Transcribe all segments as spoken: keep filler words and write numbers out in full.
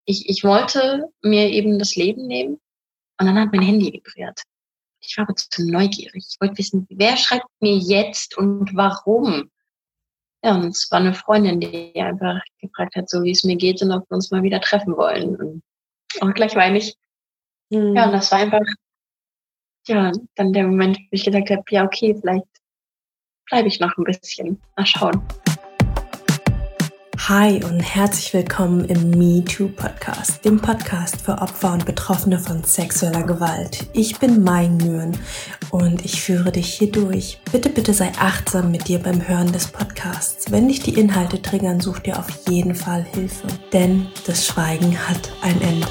ich, ich wollte mir eben das Leben nehmen und dann hat mein Handy vibriert. Ich war aber zu neugierig. Ich wollte wissen, wer schreibt mir jetzt und warum? Ja, und es war eine Freundin, die einfach gefragt hat, so wie es mir geht und ob wir uns mal wieder treffen wollen. Und auch gleich weine ich. Ja, und Mhm. das war einfach, ja, dann der Moment, wo ich gesagt habe, ja, okay, vielleicht bleibe ich noch ein bisschen. Mal schauen. Hi und herzlich willkommen im MeToo-Podcast, dem Podcast für Opfer und Betroffene von sexueller Gewalt. Ich bin Mai Nguyen und ich führe dich hier durch. Bitte, bitte sei achtsam mit dir beim Hören des Podcasts. Wenn dich die Inhalte triggern, such dir auf jeden Fall Hilfe, denn das Schweigen hat ein Ende.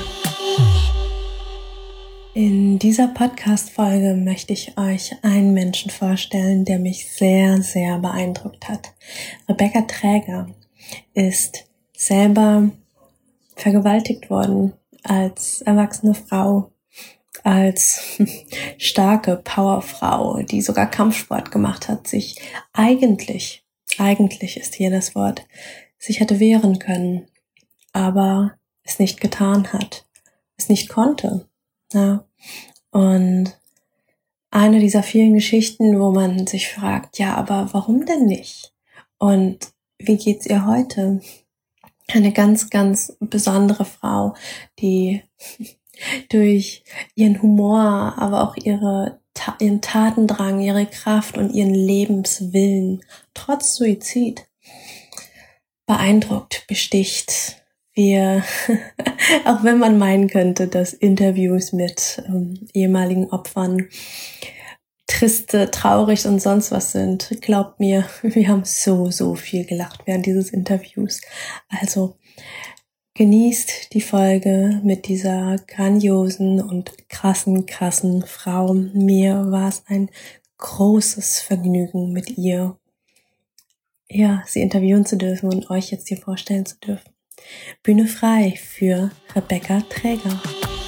In dieser Podcast-Folge möchte ich euch einen Menschen vorstellen, der mich sehr, sehr beeindruckt hat. Rebecca Traeger ist selber vergewaltigt worden als erwachsene Frau, als starke Powerfrau, die sogar Kampfsport gemacht hat, sich eigentlich, eigentlich ist hier das Wort, sich hätte wehren können, aber es nicht getan hat, es nicht konnte. Ja. Und eine dieser vielen Geschichten, wo man sich fragt, ja, aber warum denn nicht? Und wie geht's ihr heute? Eine ganz, ganz besondere Frau, die durch ihren Humor, aber auch ihre, ihren Tatendrang, ihre Kraft und ihren Lebenswillen trotz Suizid beeindruckt, besticht. Wir, auch wenn man meinen könnte, dass Interviews mit ähm, ehemaligen Opfern triste, traurig und sonst was sind, glaubt mir, wir haben so, so viel gelacht während dieses Interviews. Also genießt die Folge mit dieser grandiosen und krassen, krassen Frau. Mir war es ein großes Vergnügen mit ihr, ja, sie interviewen zu dürfen und euch jetzt hier vorstellen zu dürfen. Bühne frei für Rebecca Traeger.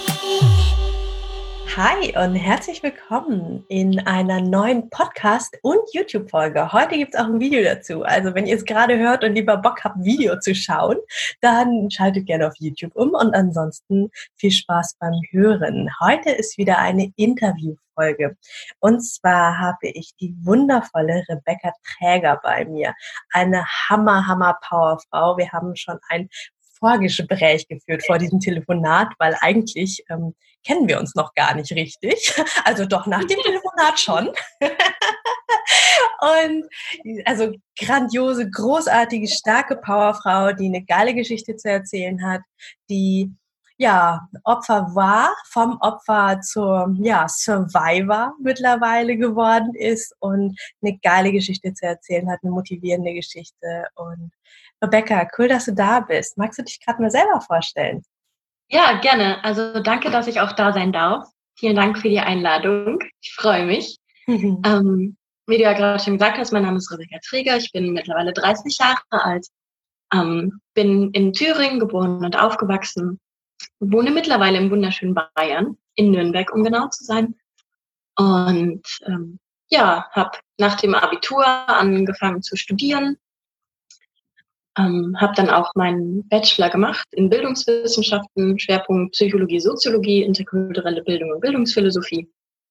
Hi und herzlich willkommen in einer neuen Podcast- und YouTube-Folge. Heute gibt es auch ein Video dazu. Also wenn ihr es gerade hört und lieber Bock habt, Video zu schauen, dann schaltet gerne auf YouTube um und ansonsten viel Spaß beim Hören. Heute ist wieder eine Interviewfolge und zwar habe ich die wundervolle Rebecca Traeger bei mir. Eine Hammer, Hammer Powerfrau. Wir haben schon ein Vorgespräch geführt vor diesem Telefonat, weil eigentlich ähm, kennen wir uns noch gar nicht richtig. Also doch nach dem Telefonat schon. Und also grandiose, großartige, starke Powerfrau, die eine geile Geschichte zu erzählen hat, die ja Opfer war, vom Opfer zur ja Survivor mittlerweile geworden ist und eine geile Geschichte zu erzählen hat, eine motivierende Geschichte. Und Rebecca, cool, dass du da bist. Magst du dich gerade mal selber vorstellen? Ja, gerne. Also danke, dass ich auch da sein darf. Vielen Dank für die Einladung. Ich freue mich. Mhm. Ähm, wie du ja gerade schon gesagt hast, mein Name ist Rebecca Traeger. Ich bin mittlerweile dreißig Jahre alt. Ähm, bin in Thüringen geboren und aufgewachsen. Wohne mittlerweile im wunderschönen Bayern, in Nürnberg, um genau zu sein. Und ähm, ja, habe nach dem Abitur angefangen zu studieren. Ähm, habe dann auch meinen Bachelor gemacht in Bildungswissenschaften, Schwerpunkt Psychologie, Soziologie, interkulturelle Bildung und Bildungsphilosophie.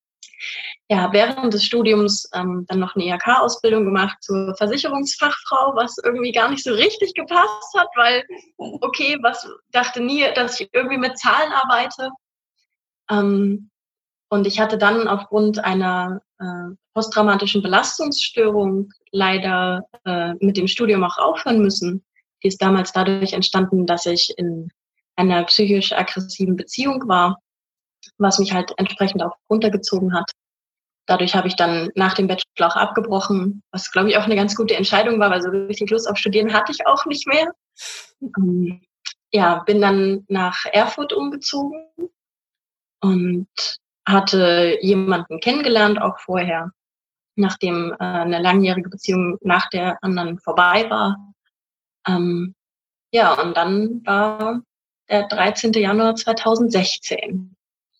Ja, während des Studiums ähm, dann noch eine I H K-Ausbildung gemacht zur Versicherungsfachfrau, was irgendwie gar nicht so richtig gepasst hat, weil, okay, was dachte nie, dass ich irgendwie mit Zahlen arbeite. Ähm, und ich hatte dann aufgrund einer äh, posttraumatischen Belastungsstörung leider äh, mit dem Studium auch aufhören müssen. Die ist damals dadurch entstanden, dass ich in einer psychisch aggressiven Beziehung war, was mich halt entsprechend auch runtergezogen hat. Dadurch habe ich dann nach dem Bachelor auch abgebrochen, was, glaube ich, auch eine ganz gute Entscheidung war, weil so richtig Lust auf Studieren hatte ich auch nicht mehr. Ähm, ja, bin dann nach Erfurt umgezogen und hatte jemanden kennengelernt, auch vorher, nachdem äh, eine langjährige Beziehung nach der anderen vorbei war. Ähm, ja, und dann war der dreizehnte Januar zweitausendsechzehn.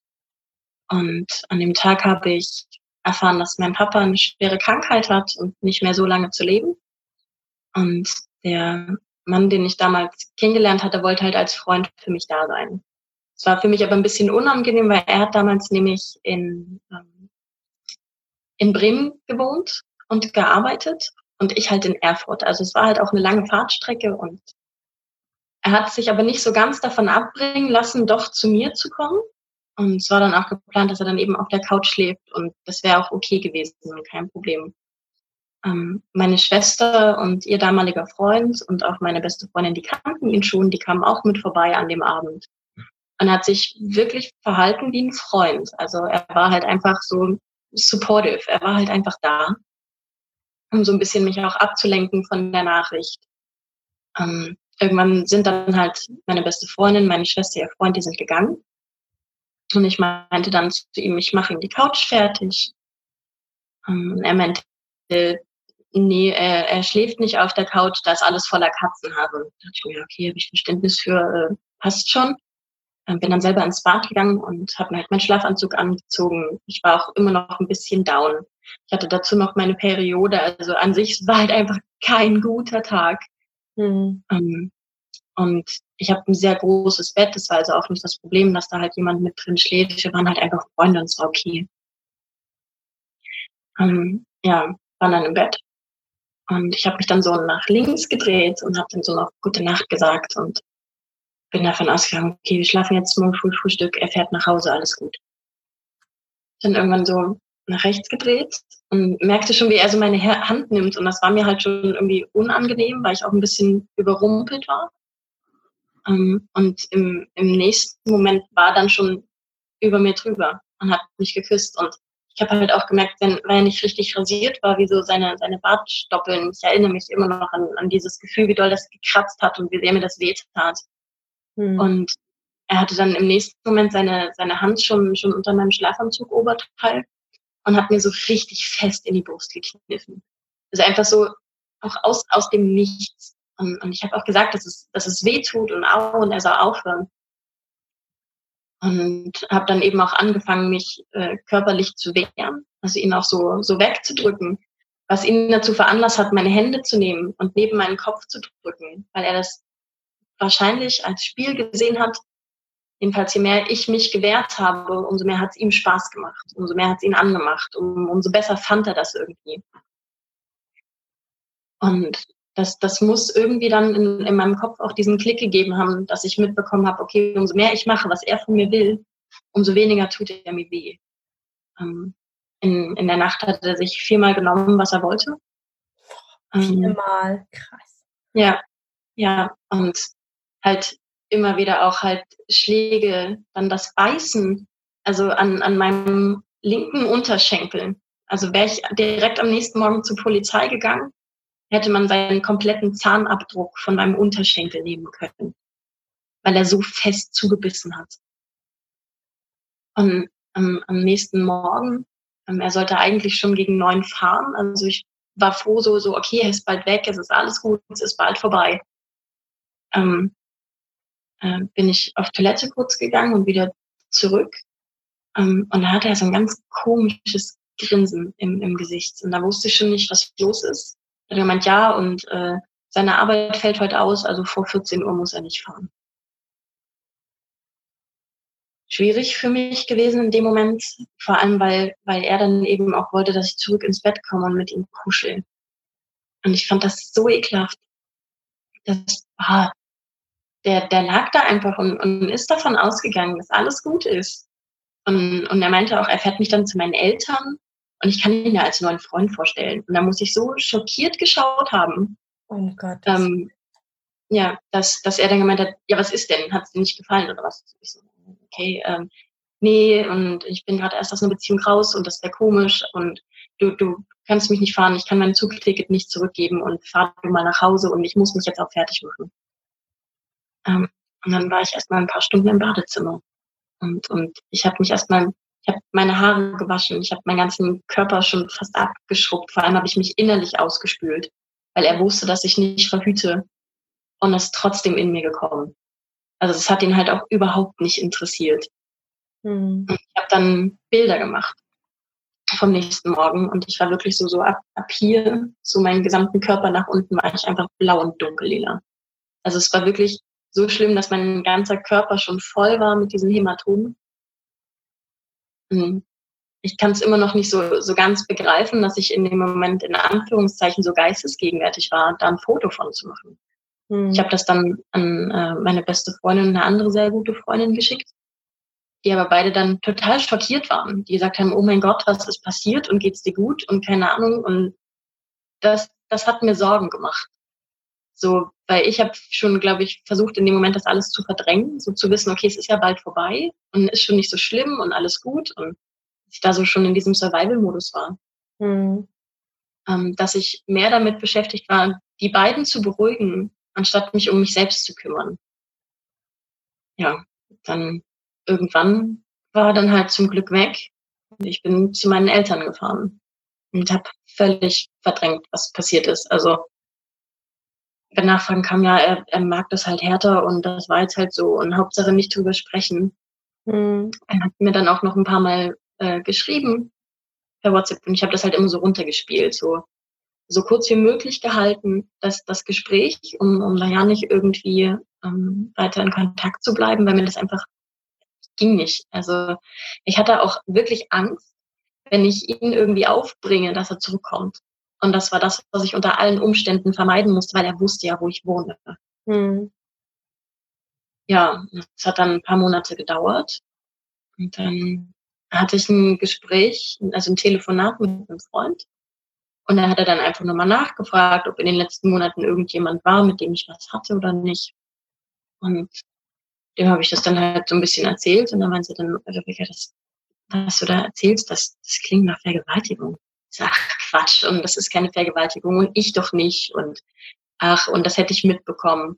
Und an dem Tag habe ich erfahren, dass mein Papa eine schwere Krankheit hat und nicht mehr so lange zu leben. Und der Mann, den ich damals kennengelernt hatte, wollte halt als Freund für mich da sein. Es war für mich aber ein bisschen unangenehm, weil er hat damals nämlich in, ähm, in Bremen gewohnt und gearbeitet und ich halt in Erfurt. Also es war halt auch eine lange Fahrtstrecke und er hat sich aber nicht so ganz davon abbringen lassen, doch zu mir zu kommen. Und es war dann auch geplant, dass er dann eben auf der Couch schläft und das wäre auch okay gewesen, kein Problem. Ähm, meine Schwester und ihr damaliger Freund und auch meine beste Freundin, die kannten ihn schon, die kamen auch mit vorbei an dem Abend. Und er hat sich wirklich verhalten wie ein Freund. Also er war halt einfach so supportive. Er war halt einfach da, um so ein bisschen mich auch abzulenken von der Nachricht. Ähm, irgendwann sind dann halt meine beste Freundin, meine Schwester, ihr Freund, die sind gegangen. Und ich meinte dann zu ihm, ich mache ihm die Couch fertig. Ähm, er meinte, nee, er, er schläft nicht auf der Couch, da ist alles voller Katzenhaare. Da dachte ich mir, okay, habe ich Verständnis für, äh, passt schon. Ähm, bin dann selber ins Bad gegangen und habe mir halt meinen Schlafanzug angezogen. Ich war auch immer noch ein bisschen down. Ich hatte dazu noch meine Periode, also an sich war halt einfach kein guter Tag. Mhm. Ähm, und ich habe ein sehr großes Bett, das war also auch nicht das Problem, dass da halt jemand mit drin schläft. Wir waren halt einfach Freunde und es war okay. Ähm, ja, waren dann im Bett. Und ich habe mich dann so nach links gedreht und habe dann so noch gute Nacht gesagt und bin davon ausgegangen, okay, wir schlafen jetzt morgen früh Frühstück, er fährt nach Hause, alles gut. Dann irgendwann so nach rechts gedreht und merkte schon, wie er so meine Hand nimmt und das war mir halt schon irgendwie unangenehm, weil ich auch ein bisschen überrumpelt war. Und im, im nächsten Moment war dann schon über mir drüber und hat mich geküsst und ich habe halt auch gemerkt, wenn, weil er nicht richtig rasiert war, wie so seine, seine Bartstoppeln. Ich erinnere mich immer noch an, an dieses Gefühl, wie doll das gekratzt hat und wie sehr mir das wehtat. Hm. Und er hatte dann im nächsten Moment seine, seine Hand schon, schon unter meinem Schlafanzug Oberteil und hat mir so richtig fest in die Brust gekniffen. Also einfach so auch aus, aus dem Nichts. Und, und ich habe auch gesagt, dass es, dass es weh tut und au, und er soll aufhören. Und habe dann eben auch angefangen, mich äh, körperlich zu wehren, also ihn auch so, so wegzudrücken, was ihn dazu veranlasst hat, meine Hände zu nehmen und neben meinen Kopf zu drücken, weil er das wahrscheinlich als Spiel gesehen hat. Jedenfalls, je mehr ich mich gewehrt habe, umso mehr hat es ihm Spaß gemacht, umso mehr hat es ihn angemacht, um, umso besser fand er das irgendwie. Und das, das muss irgendwie dann in, in meinem Kopf auch diesen Klick gegeben haben, dass ich mitbekommen habe, okay, umso mehr ich mache, was er von mir will, umso weniger tut er mir weh. Ähm, in, in der Nacht hat er sich viermal genommen, was er wollte. Viermal, krass. Ja, ja, und halt immer wieder auch halt Schläge, dann das Beißen, also an, an meinem linken Unterschenkel. Also wäre ich direkt am nächsten Morgen zur Polizei gegangen, hätte man seinen kompletten Zahnabdruck von meinem Unterschenkel nehmen können, weil er so fest zugebissen hat. Und ähm, am nächsten Morgen, ähm, er sollte eigentlich schon gegen neun fahren, also ich war froh, so, so okay, er ist bald weg, es ist alles gut, es ist bald vorbei. Ähm, äh, bin ich auf Toilette kurz gegangen und wieder zurück. Ähm, und da hatte er so ein ganz komisches Grinsen im, im Gesicht. Und da wusste ich schon nicht, was los ist. Er hat gemeint, ja, und äh, seine Arbeit fällt heute aus, also vor vierzehn Uhr muss er nicht fahren. Schwierig für mich gewesen in dem Moment, vor allem, weil, weil er dann eben auch wollte, dass ich zurück ins Bett komme und mit ihm kuschel. Und ich fand das so ekelhaft. Das, ah, der, der lag da einfach und, und ist davon ausgegangen, dass alles gut ist. Und, und er meinte auch, er fährt mich dann zu meinen Eltern und ich kann ihn ja als neuen Freund vorstellen. Und da muss ich so schockiert geschaut haben. Oh Gott. Ähm, ja, dass, dass er dann gemeint hat, ja, was ist denn? Hat es dir nicht gefallen oder was? Ich so, okay, ähm, nee, und ich bin gerade erst aus einer Beziehung raus und das wäre komisch und du, du kannst mich nicht fahren, ich kann mein Zugticket nicht zurückgeben und fahr du mal nach Hause und ich muss mich jetzt auch fertig machen. Ähm, und dann war ich erst mal ein paar Stunden im Badezimmer. Und, und ich habe mich erstmal, ich habe meine Haare gewaschen, ich habe meinen ganzen Körper schon fast abgeschrubbt. Vor allem habe ich mich innerlich ausgespült, weil er wusste, dass ich nicht verhüte und ist trotzdem in mir gekommen. Also es hat ihn halt auch überhaupt nicht interessiert. Hm. Und ich habe dann Bilder gemacht vom nächsten Morgen und ich war wirklich so, so ab, ab hier, so meinen gesamten Körper nach unten war ich einfach blau und dunkellila. Also es war wirklich so schlimm, dass mein ganzer Körper schon voll war mit diesen Hämatomen. Ich kann es immer noch nicht so, so ganz begreifen, dass ich in dem Moment in Anführungszeichen so geistesgegenwärtig war, da ein Foto von zu machen. Mhm. Ich habe das dann an äh, meine beste Freundin und eine andere sehr gute Freundin geschickt, die aber beide dann total schockiert waren. Die gesagt haben, oh mein Gott, was ist passiert und geht's dir gut und keine Ahnung. Und das, das hat mir Sorgen gemacht. So, weil ich habe schon, glaube ich, versucht in dem Moment das alles zu verdrängen, so zu wissen, okay, es ist ja bald vorbei und ist schon nicht so schlimm und alles gut und ich da so schon in diesem Survival-Modus war. Mhm. Ähm, dass ich mehr damit beschäftigt war, die beiden zu beruhigen, anstatt mich um mich selbst zu kümmern. Ja, dann irgendwann war dann halt zum Glück weg und ich bin zu meinen Eltern gefahren und habe völlig verdrängt, was passiert ist. Also wenn Nachfragen kam, ja, er, er mag das halt härter und das war jetzt halt so und Hauptsache nicht drüber sprechen. Mhm. Er hat mir dann auch noch ein paar Mal äh, geschrieben per WhatsApp und ich habe das halt immer so runtergespielt, so so kurz wie möglich gehalten, dass das Gespräch, um, um da ja nicht irgendwie ähm, weiter in Kontakt zu bleiben, weil mir das einfach ging nicht. Also ich hatte auch wirklich Angst, wenn ich ihn irgendwie aufbringe, dass er zurückkommt. Und das war das, was ich unter allen Umständen vermeiden musste, weil er wusste ja, wo ich wohne. Hm. Ja, es hat dann ein paar Monate gedauert. Und dann hatte ich ein Gespräch, also ein Telefonat mit einem Freund. Und da hat er dann einfach nochmal nachgefragt, ob in den letzten Monaten irgendjemand war, mit dem ich was hatte oder nicht. Und dem habe ich das dann halt so ein bisschen erzählt. Und dann meinte er dann, Rebecca, das, was du da erzählst, das, das klingt nach Vergewaltigung. Ich sag, ach Quatsch, und das ist keine Vergewaltigung und ich doch nicht. Und ach, und das hätte ich mitbekommen.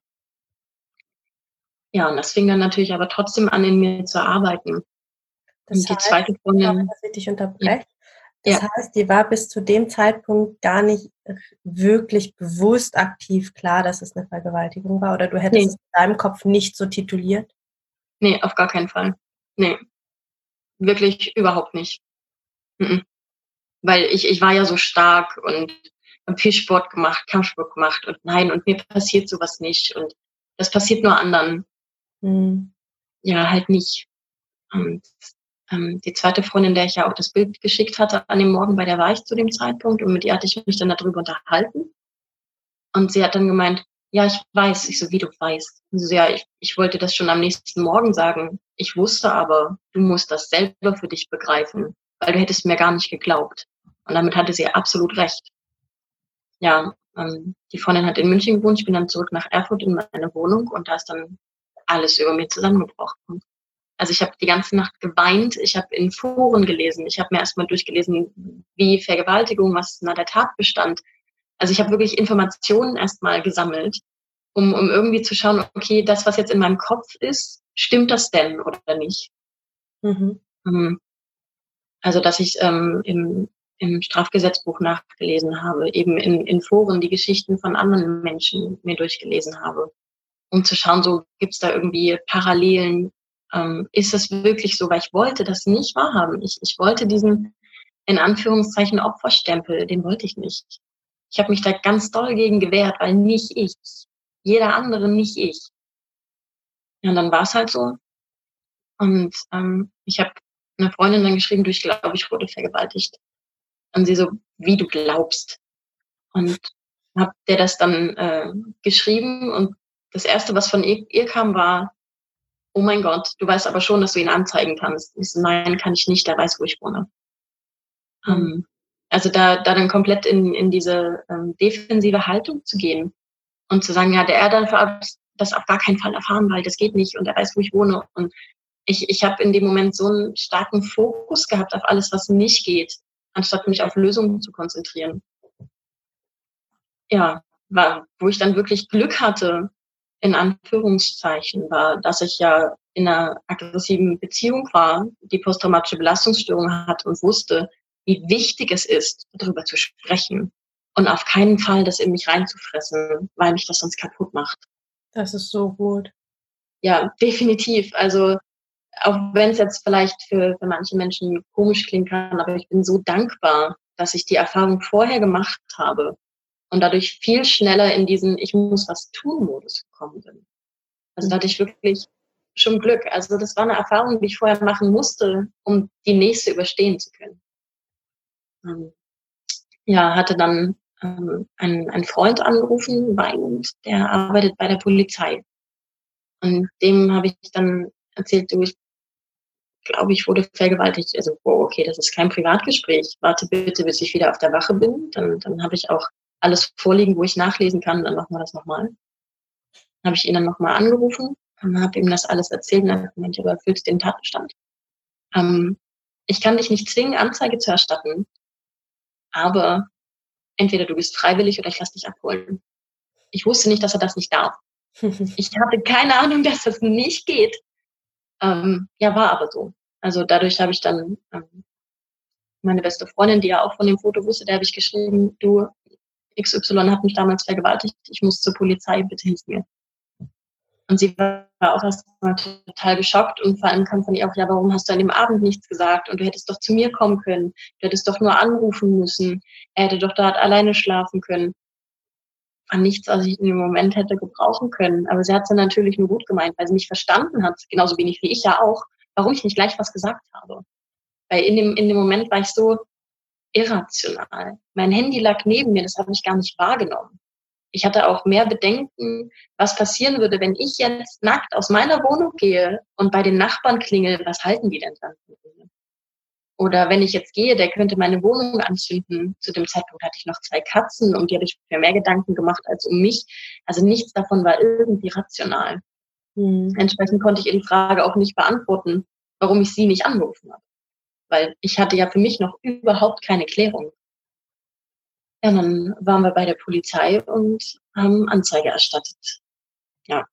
Ja, und das fing dann natürlich aber trotzdem an, in mir zu arbeiten. Das und die heißt, zweite Freundin, dass ich dich unterbreche. Ja. Das ja. heißt, dir war bis zu dem Zeitpunkt gar nicht wirklich bewusst aktiv klar, dass es eine Vergewaltigung war, oder du hättest nee. es in deinem Kopf nicht so tituliert? Nee, auf gar keinen Fall. Nee. Wirklich überhaupt nicht. Mhm. Weil ich, ich war ja so stark und habe viel Sport gemacht, Kampfsport gemacht und nein, und mir passiert sowas nicht und das passiert nur anderen. Mhm. Ja, halt nicht. Und ähm, die zweite Freundin, der ich ja auch das Bild geschickt hatte an dem Morgen, bei der war ich zu dem Zeitpunkt und mit ihr hatte ich mich dann darüber unterhalten. Und sie hat dann gemeint, ja, ich weiß. Ich so, wie du weißt. Und sie so, ja, ich, ich wollte das schon am nächsten Morgen sagen. Ich wusste aber, du musst das selber für dich begreifen, weil du hättest mir gar nicht geglaubt. Und damit hatte sie absolut recht. Ja, ähm, die Freundin hat in München gewohnt. Ich bin dann zurück nach Erfurt in meine Wohnung und da ist dann alles über mir zusammengebrochen. Also ich habe die ganze Nacht geweint, ich habe in Foren gelesen, ich habe mir erstmal durchgelesen, wie Vergewaltigung, was na der Tatbestand. Also ich habe wirklich Informationen erstmal gesammelt, um, um irgendwie zu schauen, okay, das, was jetzt in meinem Kopf ist, stimmt das denn oder nicht? Mhm. Also dass ich ähm, im, im Strafgesetzbuch nachgelesen habe, eben in, in Foren die Geschichten von anderen Menschen mir durchgelesen habe, um zu schauen, so gibt's da irgendwie Parallelen. Ähm, ist es wirklich so? Weil ich wollte das nicht wahrhaben. Ich, ich wollte diesen, in Anführungszeichen, Opferstempel, den wollte ich nicht. Ich habe mich da ganz doll gegen gewehrt, weil nicht ich. Jeder andere, nicht ich. Ja, und dann war es halt so. Und ähm, ich habe eine Freundin dann geschrieben, du, ich glaube, ich wurde vergewaltigt. Und sie so, wie du glaubst. Und hab der das dann äh, geschrieben und das Erste, was von ihr, ihr kam, war, oh mein Gott, du weißt aber schon, dass du ihn anzeigen kannst. Ich so, nein, kann ich nicht, der weiß, wo ich wohne. Mhm. Ähm, also da, da dann komplett in, in diese ähm, defensive Haltung zu gehen und zu sagen, ja, der er darf das auf gar keinen Fall erfahren, weil das geht nicht und er weiß, wo ich wohne. Und ich, ich habe in dem Moment so einen starken Fokus gehabt auf alles, was nicht geht, anstatt mich auf Lösungen zu konzentrieren. Ja, war, wo ich dann wirklich Glück hatte, in Anführungszeichen, war, dass ich ja in einer aggressiven Beziehung war, die posttraumatische Belastungsstörung hat und wusste, wie wichtig es ist, darüber zu sprechen und auf keinen Fall das in mich reinzufressen, weil mich das sonst kaputt macht. Das ist so gut. Ja, definitiv. Also auch wenn es jetzt vielleicht für, für manche Menschen komisch klingen kann, aber ich bin so dankbar, dass ich die Erfahrung vorher gemacht habe und dadurch viel schneller in diesen Ich muss was tun Modus gekommen bin. Also da hatte ich wirklich schon Glück. Also das war eine Erfahrung, die ich vorher machen musste, um die nächste überstehen zu können. Ähm, ja, hatte dann ähm, einen, einen Freund angerufen, weinend, der arbeitet bei der Polizei. Und dem habe ich dann erzählt, du, ich glaube, ich wurde vergewaltigt. Also, oh, okay, das ist kein Privatgespräch. Warte bitte, bis ich wieder auf der Wache bin. Dann, dann habe ich auch alles vorliegen, wo ich nachlesen kann. Dann machen wir das nochmal. Dann habe ich ihn dann nochmal angerufen und habe ihm das alles erzählt. Und er hat gemeint, du erfüllst den Tatbestand. Ähm, ich kann dich nicht zwingen, Anzeige zu erstatten, aber entweder du bist freiwillig oder ich lasse dich abholen. Ich wusste nicht, dass er das nicht darf. Ich hatte keine Ahnung, dass das nicht geht. Ähm, ja, war aber so. Also dadurch habe ich dann ähm, meine beste Freundin, die ja auch von dem Foto wusste, der habe ich geschrieben, du, X Y hat mich damals vergewaltigt, ich muss zur Polizei, bitte hilf mir. Und sie war auch erst mal total geschockt und vor allem kam von ihr auch, ja, warum hast du an dem Abend nichts gesagt und du hättest doch zu mir kommen können, du hättest doch nur anrufen müssen, er hätte doch dort alleine schlafen können. War nichts, was ich in dem Moment hätte gebrauchen können. Aber sie hat es dann natürlich nur gut gemeint, weil sie mich verstanden hat, genauso wenig wie ich ja auch, warum ich nicht gleich was gesagt habe. Weil in dem, in dem Moment war ich so irrational. Mein Handy lag neben mir, das habe ich gar nicht wahrgenommen. Ich hatte auch mehr Bedenken, was passieren würde, wenn ich jetzt nackt aus meiner Wohnung gehe und bei den Nachbarn klingel, was halten die denn dann von mir? Oder wenn ich jetzt gehe, der könnte meine Wohnung anzünden. Zu dem Zeitpunkt hatte ich noch zwei Katzen, um die habe ich mir mehr Gedanken gemacht als um mich. Also nichts davon war irgendwie rational. Mhm. Entsprechend konnte ich ihr die Frage auch nicht beantworten, warum ich sie nicht angerufen habe. Weil ich hatte ja für mich noch überhaupt keine Klärung. Ja, dann waren wir bei der Polizei und haben Anzeige erstattet. Ja,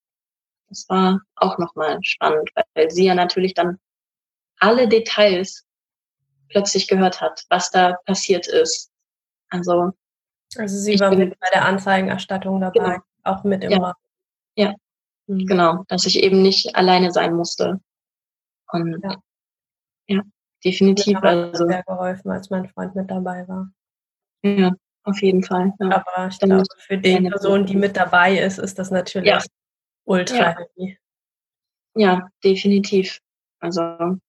das war auch nochmal spannend, weil sie ja natürlich dann alle Details plötzlich gehört hat, was da passiert ist. Also, also sie war mit bei der Anzeigenerstattung dabei, genau. Auch mit im Raum. Ja, ja. Mhm. Genau, dass ich eben nicht alleine sein musste. Und ja, ja definitiv. Mir hat also sehr geholfen, als mein Freund mit dabei war. Ja, auf jeden Fall. Ja. Aber ich glaube, für die Person, die mit dabei ist, ist das natürlich ja. ultra ja. happy. Ja, definitiv. Also,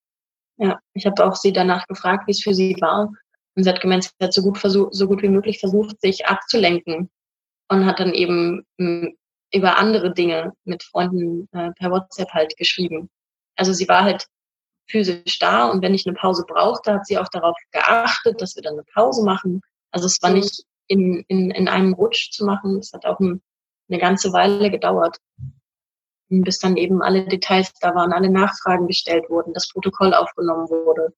ja, ich habe auch sie danach gefragt, wie es für sie war. Und sie hat gemeint, sie hat so gut, versucht, so gut wie möglich versucht, sich abzulenken. Und hat dann eben m, über andere Dinge mit Freunden äh, per WhatsApp halt geschrieben. Also sie war halt physisch da und wenn ich eine Pause brauchte, hat sie auch darauf geachtet, dass wir dann eine Pause machen. Also es war nicht in, in, in einem Rutsch zu machen. Es hat auch ein, eine ganze Weile gedauert, bis dann eben alle Details da waren, alle Nachfragen gestellt wurden, das Protokoll aufgenommen wurde.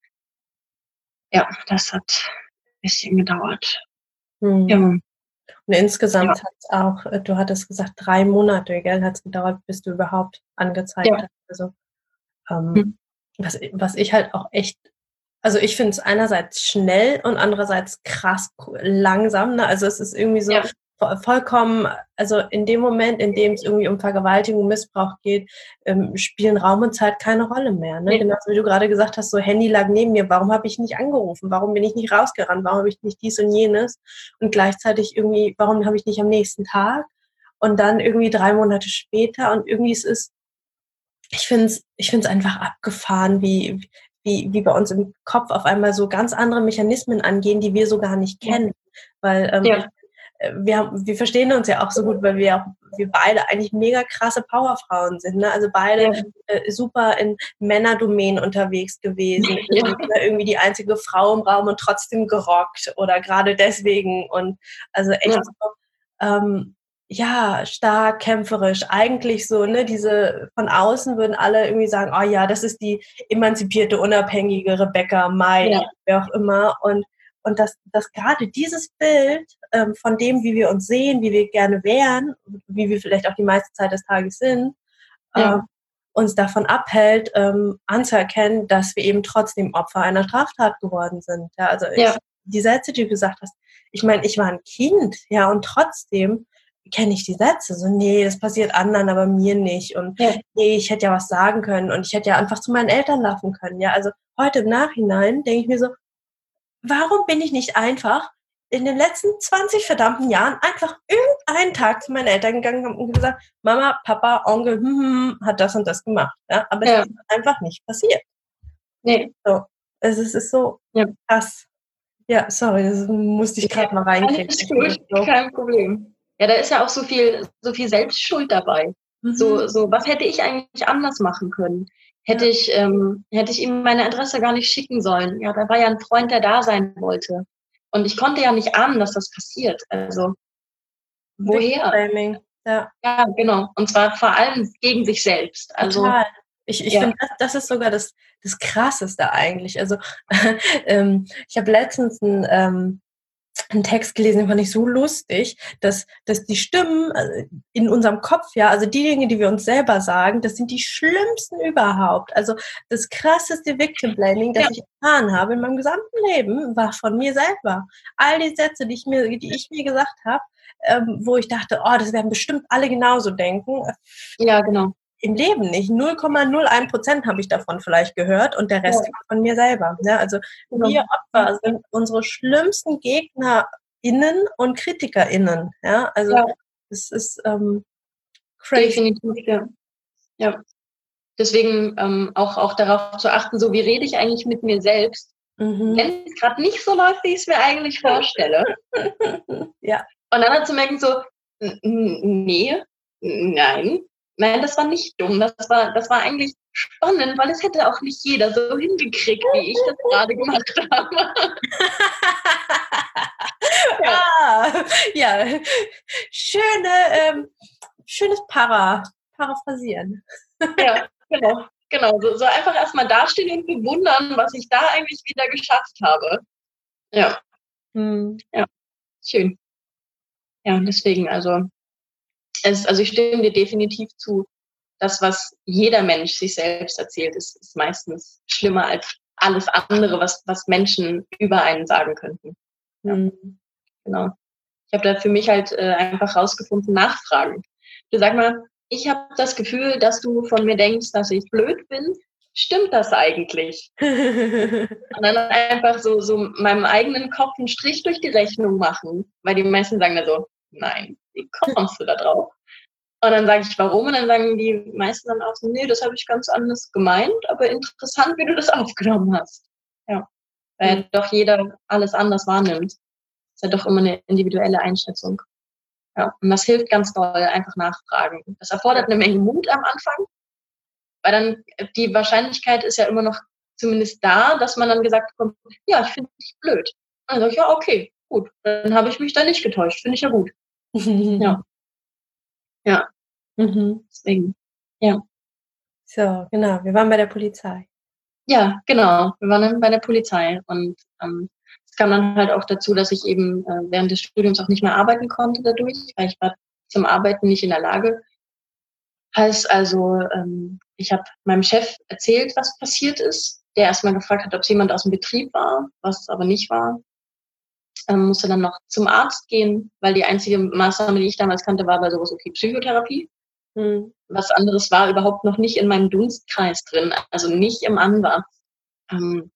Ja, das hat ein bisschen gedauert. Hm. Ja. Und insgesamt ja. hat es auch, du hattest gesagt, drei Monate, gell, hat es gedauert, bis du überhaupt angezeigt ja. hast. Also, ähm, hm. was, was ich halt auch echt, also ich finde es einerseits schnell und andererseits krass langsam. Ne? Also es ist irgendwie so ja. vollkommen, also in dem Moment, in dem es irgendwie um Vergewaltigung, Missbrauch geht, ähm, spielen Raum und Zeit keine Rolle mehr. Ne? Ja. Genauso wie du gerade gesagt hast, so Handy lag neben mir, warum habe ich nicht angerufen? Warum bin ich nicht rausgerannt? Warum habe ich nicht dies und jenes? Und gleichzeitig irgendwie, warum habe ich nicht am nächsten Tag? Und dann irgendwie drei Monate später und irgendwie es ist, ich finde es ich find's einfach abgefahren, wie, wie, wie bei uns im Kopf auf einmal so ganz andere Mechanismen angehen, die wir so gar nicht kennen. Ja. Weil ähm, ja. wir, haben, wir verstehen uns ja auch so gut, weil wir auch, wir beide eigentlich mega krasse Powerfrauen sind. Ne? Also beide ja. äh, super in Männerdomänen unterwegs gewesen. Ja. Irgendwie die einzige Frau im Raum und trotzdem gerockt oder gerade deswegen. Und also echt ja. so, ähm, ja, stark, kämpferisch, eigentlich so, ne, diese, von außen würden alle irgendwie sagen, oh ja, das ist die emanzipierte, unabhängige Rebecca, Mai, ja. wer auch immer, und, und dass, dass gerade dieses Bild ähm, von dem, wie wir uns sehen, wie wir gerne wären, wie wir vielleicht auch die meiste Zeit des Tages sind, ja. ähm, uns davon abhält, ähm, anzuerkennen, dass wir eben trotzdem Opfer einer Straftat geworden sind. Ja, also ja. Ich, die Sätze, die du gesagt hast, ich meine, ich war ein Kind, ja, und trotzdem kenne ich die Sätze, so, nee, das passiert anderen, aber mir nicht, und ja. nee, ich hätte ja was sagen können und ich hätte ja einfach zu meinen Eltern laufen können, ja, also heute im Nachhinein denke ich mir so, warum bin ich nicht einfach in den letzten zwanzig verdammten Jahren einfach irgendeinen Tag zu meinen Eltern gegangen und gesagt, Mama, Papa, Onkel, hm, hm, hat das und das gemacht. Ja? Aber ja. es ist einfach nicht passiert. Nee. So. Also es ist so ja. krass. Ja, sorry, das musste ich gerade ja, mal reinkriegen. Alles gut, so. Kein Problem. Ja, da ist ja auch so viel, so viel Selbstschuld dabei. Mhm. So, so, was hätte ich eigentlich anders machen können? Hätte ja. ich, ähm, hätte ich ihm meine Adresse gar nicht schicken sollen. Ja, da war ja ein Freund, der da sein wollte. Und ich konnte ja nicht ahnen, dass das passiert. Also, woher? Ja. ja, genau. Und zwar vor allem gegen sich selbst. Also, Total. Ich, ich ja. finde, das, das ist sogar das, das Krasseste eigentlich. Also, ähm, ich habe letztens ein, ähm, einen Text gelesen, den fand ich so lustig, dass, dass die Stimmen in unserem Kopf, ja, also die Dinge, die wir uns selber sagen, das sind die schlimmsten überhaupt. Also das krasseste Victim Blaming, das ja. ich erfahren habe in meinem gesamten Leben, war von mir selber. All die Sätze, die ich mir, die ich mir gesagt habe, ähm, wo ich dachte, oh, das werden bestimmt alle genauso denken. Ja, genau. Im Leben nicht. null Komma null eins Prozent habe ich davon vielleicht gehört und der Rest ja. von mir selber. Ja, also genau. wir Opfer sind unsere schlimmsten GegnerInnen und KritikerInnen. Ja, also ja. das ist ähm, crazy. Definitiv, ja. ja. Deswegen ähm, auch, auch darauf zu achten, so wie rede ich eigentlich mit mir selbst, mhm. wenn es gerade nicht so läuft, wie ich es mir eigentlich vorstelle. ja. Und dann zu merken so, nee, nein, nein, das war nicht dumm. Das war, das war eigentlich spannend, weil es hätte auch nicht jeder so hingekriegt, wie ich das gerade gemacht habe. ja. Ah, ja, schöne, ähm, schönes Para, Paraphrasieren. ja, genau, genau. So, so einfach erstmal dastehen und bewundern, was ich da eigentlich wieder geschafft habe. Ja, hm. ja, schön. Ja, deswegen, also, es, also ich stimme dir definitiv zu. Das, was jeder Mensch sich selbst erzählt, ist, ist meistens schlimmer als alles andere, was, was Menschen über einen sagen könnten. Ja, mhm. Genau. Ich habe da für mich halt äh, einfach rausgefunden, nachfragen. Du sag mal, ich habe das Gefühl, dass du von mir denkst, dass ich blöd bin. Stimmt das eigentlich? Und dann einfach so, so meinem eigenen Kopf einen Strich durch die Rechnung machen, weil die meisten sagen da so, nein, wie kommst du da drauf? Und dann sage ich, warum? Und dann sagen die meisten dann auch so, nee, das habe ich ganz anders gemeint, aber interessant, wie du das aufgenommen hast. Ja, weil mhm. doch jeder alles anders wahrnimmt. Das ist ja doch immer eine individuelle Einschätzung. Ja, und das hilft ganz doll, einfach nachfragen. Das erfordert eine Menge Mut am Anfang, weil dann die Wahrscheinlichkeit ist ja immer noch zumindest da, dass man dann gesagt bekommt, ja, ich finde dich blöd. Und dann sage ich, ja, okay, gut, dann habe ich mich da nicht getäuscht, finde ich ja gut. ja. Ja. Mhm. Deswegen, ja. So, genau. Wir waren bei der Polizei. Ja, genau. Wir waren dann bei der Polizei. Und ähm, es kam dann halt auch dazu, dass ich eben äh, während des Studiums auch nicht mehr arbeiten konnte dadurch, weil ich war zum Arbeiten nicht in der Lage. Heißt also, ähm, ich habe meinem Chef erzählt, was passiert ist, der erstmal gefragt hat, ob es jemand aus dem Betrieb war, was aber nicht war. Ähm, musste dann noch zum Arzt gehen, weil die einzige Maßnahme, die ich damals kannte, war bei sowas okay, Psychotherapie. Hm. Was anderes war überhaupt noch nicht in meinem Dunstkreis drin, also nicht im Ansatz. Ähm,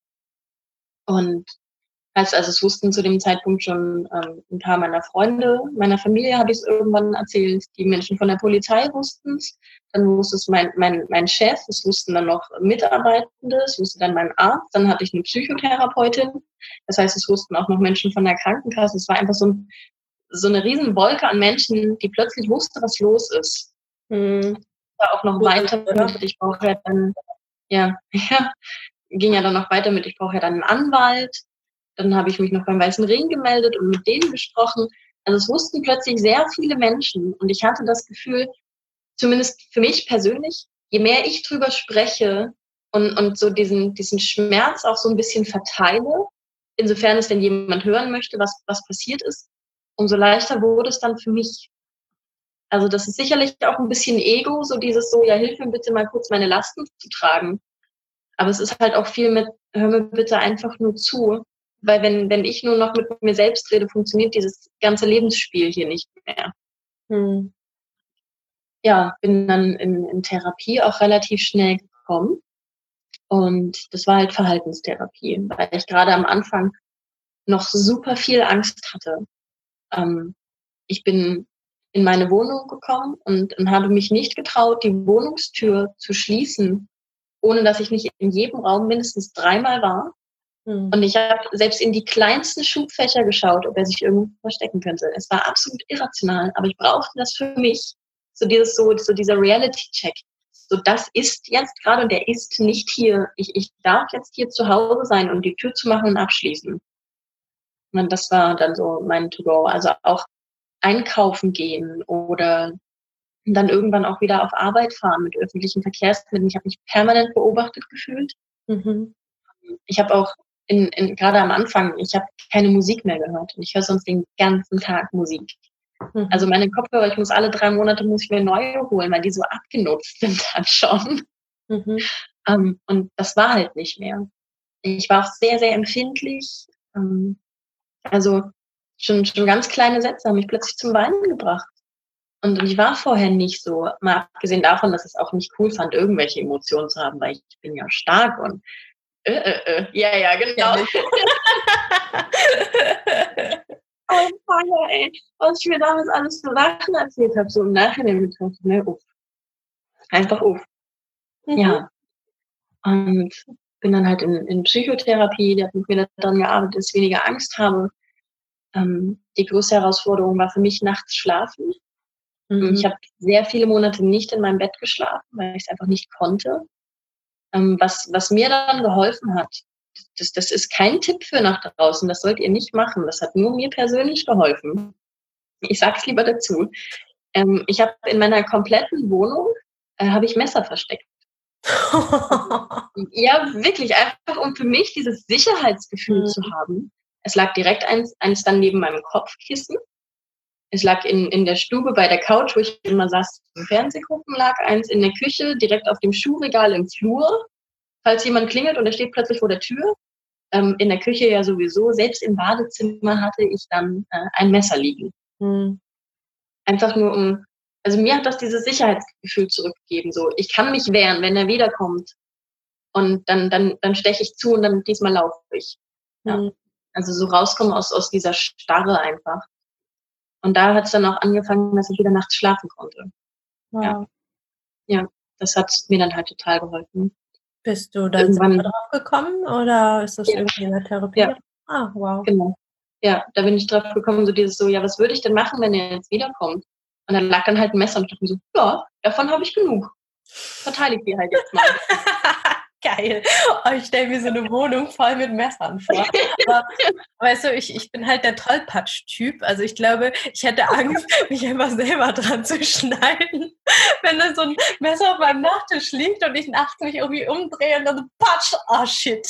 und heißt also, es wussten zu dem Zeitpunkt schon ähm, ein paar meiner Freunde, meiner Familie habe ich es irgendwann erzählt, die Menschen von der Polizei wussten es, dann wusste es mein, mein, mein Chef, es wussten dann noch Mitarbeitende, es wusste dann mein Arzt, dann hatte ich eine Psychotherapeutin, das heißt, es wussten auch noch Menschen von der Krankenkasse, es war einfach so, ein, so eine riesen Wolke an Menschen, die plötzlich wusste, was los ist. Hm. Auch noch weiter mit, ich brauche ja dann, ja, ja, ging ja dann noch weiter mit, ich brauche ja dann einen Anwalt. Dann habe ich mich noch beim Weißen Ring gemeldet und mit denen gesprochen. Also es wussten plötzlich sehr viele Menschen und ich hatte das Gefühl, zumindest für mich persönlich, je mehr ich drüber spreche und, und so diesen, diesen Schmerz auch so ein bisschen verteile, insofern es denn jemand hören möchte, was, was passiert ist, umso leichter wurde es dann für mich. Also das ist sicherlich auch ein bisschen Ego, so dieses so, ja, hilf mir bitte mal kurz meine Lasten zu tragen. Aber es ist halt auch viel mit, hör mir bitte einfach nur zu. Weil wenn, wenn ich nur noch mit mir selbst rede, funktioniert dieses ganze Lebensspiel hier nicht mehr. Hm. Ja, bin dann in, in Therapie auch relativ schnell gekommen. Und das war halt Verhaltenstherapie, weil ich gerade am Anfang noch super viel Angst hatte. Ähm, ich bin in meine Wohnung gekommen und, und habe mich nicht getraut, die Wohnungstür zu schließen, ohne dass ich nicht in jedem Raum mindestens dreimal war. Mhm. Und ich habe selbst in die kleinsten Schubfächer geschaut, ob er sich irgendwo verstecken könnte. Es war absolut irrational, aber ich brauchte das für mich. So dieses, so, so dieser Reality-Check. So, das ist jetzt gerade und der ist nicht hier. Ich, ich darf jetzt hier zu Hause sein und die Tür zu machen und abschließen. Und das war dann so mein To-Go. Also auch einkaufen gehen oder dann irgendwann auch wieder auf Arbeit fahren mit öffentlichen Verkehrsmitteln. Ich habe mich permanent beobachtet gefühlt. Mhm. Ich habe auch in, in, gerade am Anfang, ich habe keine Musik mehr gehört. Und ich höre sonst den ganzen Tag Musik. Mhm. Also meine Kopfhörer, ich muss alle drei Monate muss ich mir neue holen, weil die so abgenutzt sind dann schon. Mhm. Um, und das war halt nicht mehr. Ich war auch sehr, sehr empfindlich. Um, also schon, schon ganz kleine Sätze haben mich plötzlich zum Weinen gebracht. Und, und ich war vorher nicht so, mal abgesehen davon, dass ich es auch nicht cool fand, irgendwelche Emotionen zu haben, weil ich, ich bin ja stark und äh, äh, äh. Ja, ja, genau. Oh, Feier, ey. Was ich mir damals alles für Sachen erzählt habe, so im Nachhinein betrachtet, ne, uff. Einfach uff. Mhm. Ja. Und bin dann halt in, in Psychotherapie, die hat mit mir daran gearbeitet, dass ich weniger Angst habe. Ähm, die größte Herausforderung war für mich nachts schlafen. Mhm. Ich habe sehr viele Monate nicht in meinem Bett geschlafen, weil ich es einfach nicht konnte. Ähm, was, was mir dann geholfen hat, das, das ist kein Tipp für nach draußen, das sollt ihr nicht machen. Das hat nur mir persönlich geholfen. Ich sag's lieber dazu. Ähm, ich habe in meiner kompletten Wohnung äh, habe ich Messer versteckt. Ja, wirklich, einfach um für mich dieses Sicherheitsgefühl mhm. zu haben. Es lag direkt eins, eins dann neben meinem Kopfkissen. Es lag in, in der Stube bei der Couch, wo ich immer saß, im Fernseh gucken, lag eins in der Küche, direkt auf dem Schuhregal im Flur. Falls jemand klingelt und er steht plötzlich vor der Tür. Ähm, in der Küche ja sowieso. Selbst im Badezimmer hatte ich dann äh, ein Messer liegen. Mhm. Einfach nur um, also mir hat das dieses Sicherheitsgefühl zurückgegeben. So, ich kann mich wehren, wenn er wiederkommt. Und dann, dann, dann steche ich zu und dann diesmal laufe ich. Ja. Mhm. Also so rauskommen aus, aus dieser Starre einfach. Und da hat es dann auch angefangen, dass ich wieder nachts schlafen konnte. Wow. Ja. Ja, das hat mir dann halt total geholfen. Bist du da selber drauf gekommen oder ist das ja. irgendwie in der Therapie? Ja. Ah, wow. Genau. Ja, da bin ich drauf gekommen, so dieses so, ja, was würde ich denn machen, wenn er jetzt wiederkommt? Und dann lag dann halt ein Messer und ich dachte mir so, ja, davon habe ich genug. Verteidige die halt jetzt mal. Geil. Oh, ich stelle mir so eine Wohnung voll mit Messern vor. Aber weißt du, ich, ich bin halt der Tollpatsch-Typ. Also ich glaube, ich hätte Angst, mich einfach selber dran zu schneiden. Wenn da so ein Messer auf meinem Nachttisch liegt und ich nachts mich irgendwie umdrehe und dann so patsch, oh shit.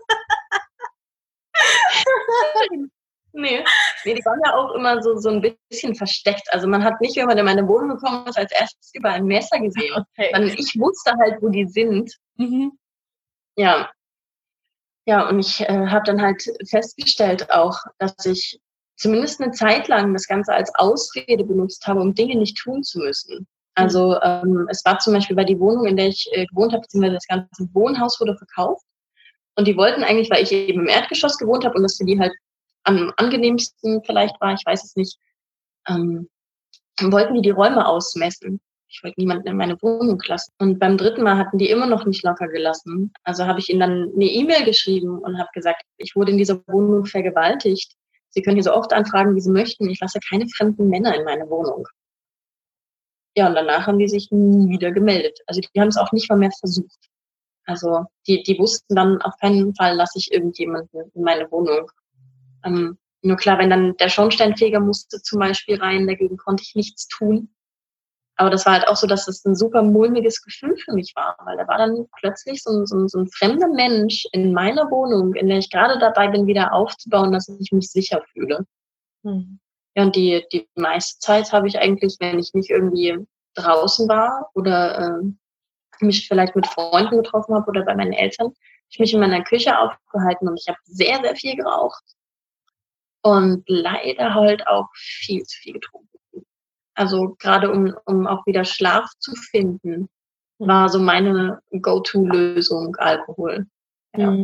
Nee. nee, die waren ja auch immer so, so ein bisschen versteckt. Also man hat nicht, wenn man in meine Wohnung gekommen ist, als erstes überall ein Messer gesehen. Okay. Sondern ich wusste halt, wo die sind. Mhm. Ja. Ja, und ich äh, habe dann halt festgestellt auch, dass ich zumindest eine Zeit lang das Ganze als Ausrede benutzt habe, um Dinge nicht tun zu müssen. Also ähm, es war zum Beispiel bei die Wohnung, in der ich äh, gewohnt habe, beziehungsweise das ganze Wohnhaus wurde verkauft. Und die wollten eigentlich, weil ich eben im Erdgeschoss gewohnt habe und das für die halt am angenehmsten vielleicht war, ich weiß es nicht, ähm, wollten die die Räume ausmessen. Ich wollte niemanden in meine Wohnung lassen. Und beim dritten Mal hatten die immer noch nicht locker gelassen. Also habe ich ihnen dann eine E-Mail geschrieben und habe gesagt, ich wurde in dieser Wohnung vergewaltigt. Sie können hier so oft anfragen, wie Sie möchten. Ich lasse keine fremden Männer in meine Wohnung. Ja, und danach haben die sich nie wieder gemeldet. Also die haben es auch nicht mal mehr versucht. Also die, die wussten dann, auf keinen Fall lasse ich irgendjemanden in meine Wohnung. Ähm, nur klar, wenn dann der Schornsteinfeger musste zum Beispiel rein, dagegen konnte ich nichts tun. Aber das war halt auch so, dass es ein super mulmiges Gefühl für mich war, weil da war dann plötzlich so ein, so ein, so ein fremder Mensch in meiner Wohnung, in der ich gerade dabei bin, wieder aufzubauen, dass ich mich sicher fühle. Mhm. Ja, und die, die meiste Zeit habe ich eigentlich, wenn ich nicht irgendwie draußen war oder äh, mich vielleicht mit Freunden getroffen habe oder bei meinen Eltern, habe ich mich in meiner Küche aufgehalten und ich habe sehr, sehr viel geraucht. Und leider halt auch viel zu viel getrunken. Also gerade um, um auch wieder Schlaf zu finden, war so meine Go-To-Lösung Alkohol. Ja.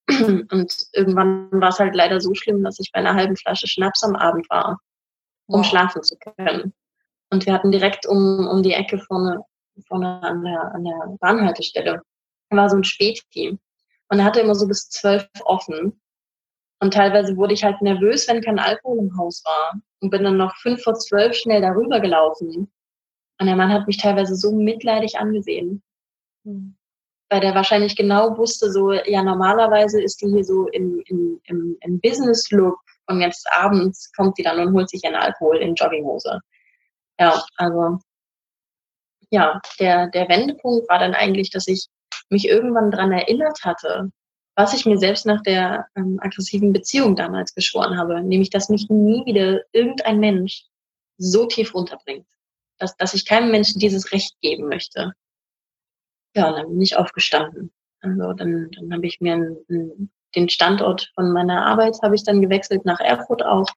Und irgendwann war es halt leider so schlimm, dass ich bei einer halben Flasche Schnaps am Abend war, um Wow. schlafen zu können. Und wir hatten direkt um, um die Ecke vorne, vorne an der, an der Bahnhaltestelle, da war so ein Späti. Und er hatte immer so bis zwölf offen. Und teilweise wurde ich halt nervös, wenn kein Alkohol im Haus war. Und bin dann noch fünf vor zwölf schnell darüber gelaufen. Und der Mann hat mich teilweise so mitleidig angesehen. Mhm. Weil der wahrscheinlich genau wusste, so, ja, normalerweise ist die hier so im, im, im, im Business-Look und jetzt abends kommt die dann und holt sich einen Alkohol in Jogginghose. Ja, also, ja, der, der Wendepunkt war dann eigentlich, dass ich mich irgendwann dran erinnert hatte, was ich mir selbst nach der ähm, aggressiven Beziehung damals geschworen habe, nämlich, dass mich nie wieder irgendein Mensch so tief runterbringt, dass, dass ich keinem Menschen dieses Recht geben möchte. Ja, dann bin ich aufgestanden. Also dann, dann habe ich mir einen, einen, den Standort von meiner Arbeit habe ich dann gewechselt nach Erfurt auch.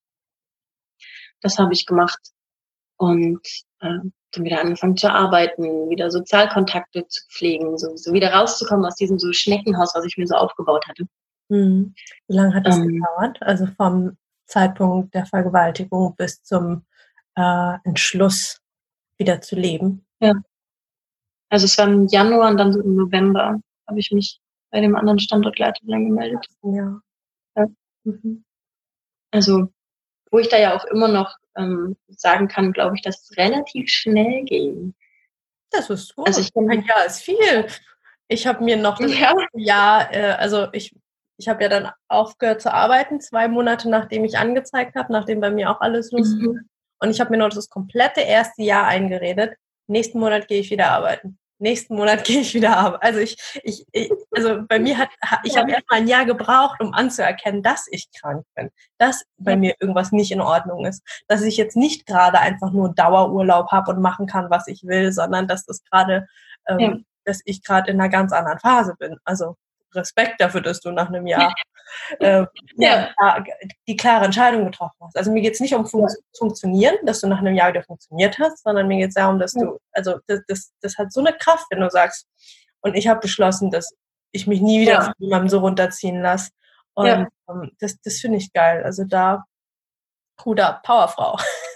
Das habe ich gemacht und äh, dann wieder angefangen zu arbeiten, wieder Sozialkontakte zu pflegen, so, so wieder rauszukommen aus diesem so Schneckenhaus, was ich mir so aufgebaut hatte. Mhm. Wie lange hat das Ähm, gedauert? Also vom Zeitpunkt der Vergewaltigung bis zum äh, Entschluss, wieder zu leben? ja, also es war im Januar und dann so im November habe ich mich bei dem anderen Standortleiter dann gemeldet. Ja. Ja. Mhm. Also wo ich da ja auch immer noch ähm, sagen kann, glaube ich, dass es relativ schnell ging. Das ist gut. Also ich bin, Ein Jahr ist viel. Ich habe mir noch das ja, Jahr, äh, also ich, ich habe ja dann aufgehört zu arbeiten, zwei Monate nachdem ich angezeigt habe, nachdem bei mir auch alles los war. mhm. Und ich habe mir noch das komplette erste Jahr eingeredet. Nächsten Monat gehe ich wieder arbeiten. Nächsten Monat gehe ich wieder arbeiten. Also ich, ich, ich also bei mir hat, ich Ja. habe erst mal ein Jahr gebraucht, um anzuerkennen, dass ich krank bin, dass bei Ja. mir irgendwas nicht in Ordnung ist, dass ich jetzt nicht gerade einfach nur Dauerurlaub habe und machen kann, was ich will, sondern dass das gerade, ähm, Ja. dass ich gerade in einer ganz anderen Phase bin. Also Respekt dafür, dass du nach einem Jahr äh, ja, Ja. die klare Entscheidung getroffen hast. Also mir geht es nicht um Fun- Ja. Funktionieren, dass du nach einem Jahr wieder funktioniert hast, sondern mir geht es darum, dass Ja. du, also das, das, das hat so eine Kraft, wenn du sagst, und ich habe beschlossen, dass ich mich nie wieder Ja. von jemandem so runterziehen lasse. Und Ja. ähm, das, das finde ich geil. Also da, Hut ab, Powerfrau.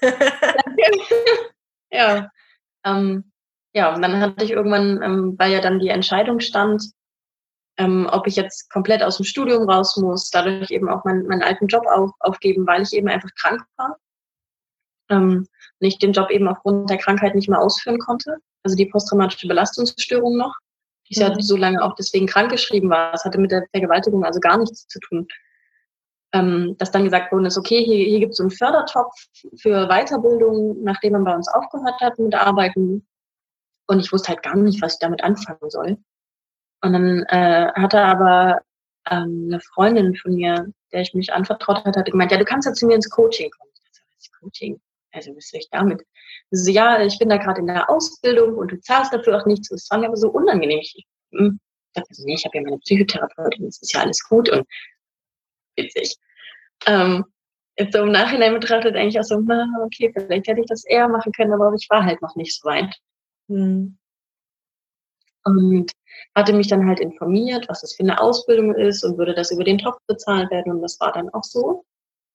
Ja. Ähm, ja, und dann hatte ich irgendwann, ähm, weil ja dann die Entscheidung stand, ähm, ob ich jetzt komplett aus dem Studium raus muss, dadurch eben auch meinen, meinen alten Job auf, aufgeben, weil ich eben einfach krank war. Ähm, und ich den Job eben aufgrund der Krankheit nicht mehr ausführen konnte. Also die posttraumatische Belastungsstörung noch, die ist ja Mhm. so lange auch deswegen krankgeschrieben war. Das hatte mit der Vergewaltigung also gar nichts zu tun. Ähm, dass dann gesagt worden ist, okay, hier, hier gibt es so einen Fördertopf für Weiterbildung, nachdem man bei uns aufgehört hat mit Arbeiten. Und ich wusste halt gar nicht, was ich damit anfangen soll. Und dann äh, hatte aber ähm, eine Freundin von mir, der ich mich anvertraut hatte, hat gemeint, ja, du kannst ja zu mir ins Coaching kommen. Ich dachte, was ist Coaching? Also, was soll ich damit? So, ja, ich bin da gerade in der Ausbildung und du zahlst dafür auch nichts. Das war mir aber so unangenehm. Ich hm, dachte so, nee, ich habe ja meine Psychotherapeutin, das ist ja alles gut und witzig. Ähm, jetzt so im Nachhinein betrachtet eigentlich auch so, na, okay, vielleicht hätte ich das eher machen können, aber ich war halt noch nicht so weit. Mhm. Und hatte mich dann halt informiert, was das für eine Ausbildung ist und würde das über den Topf bezahlt werden. Und das war dann auch so.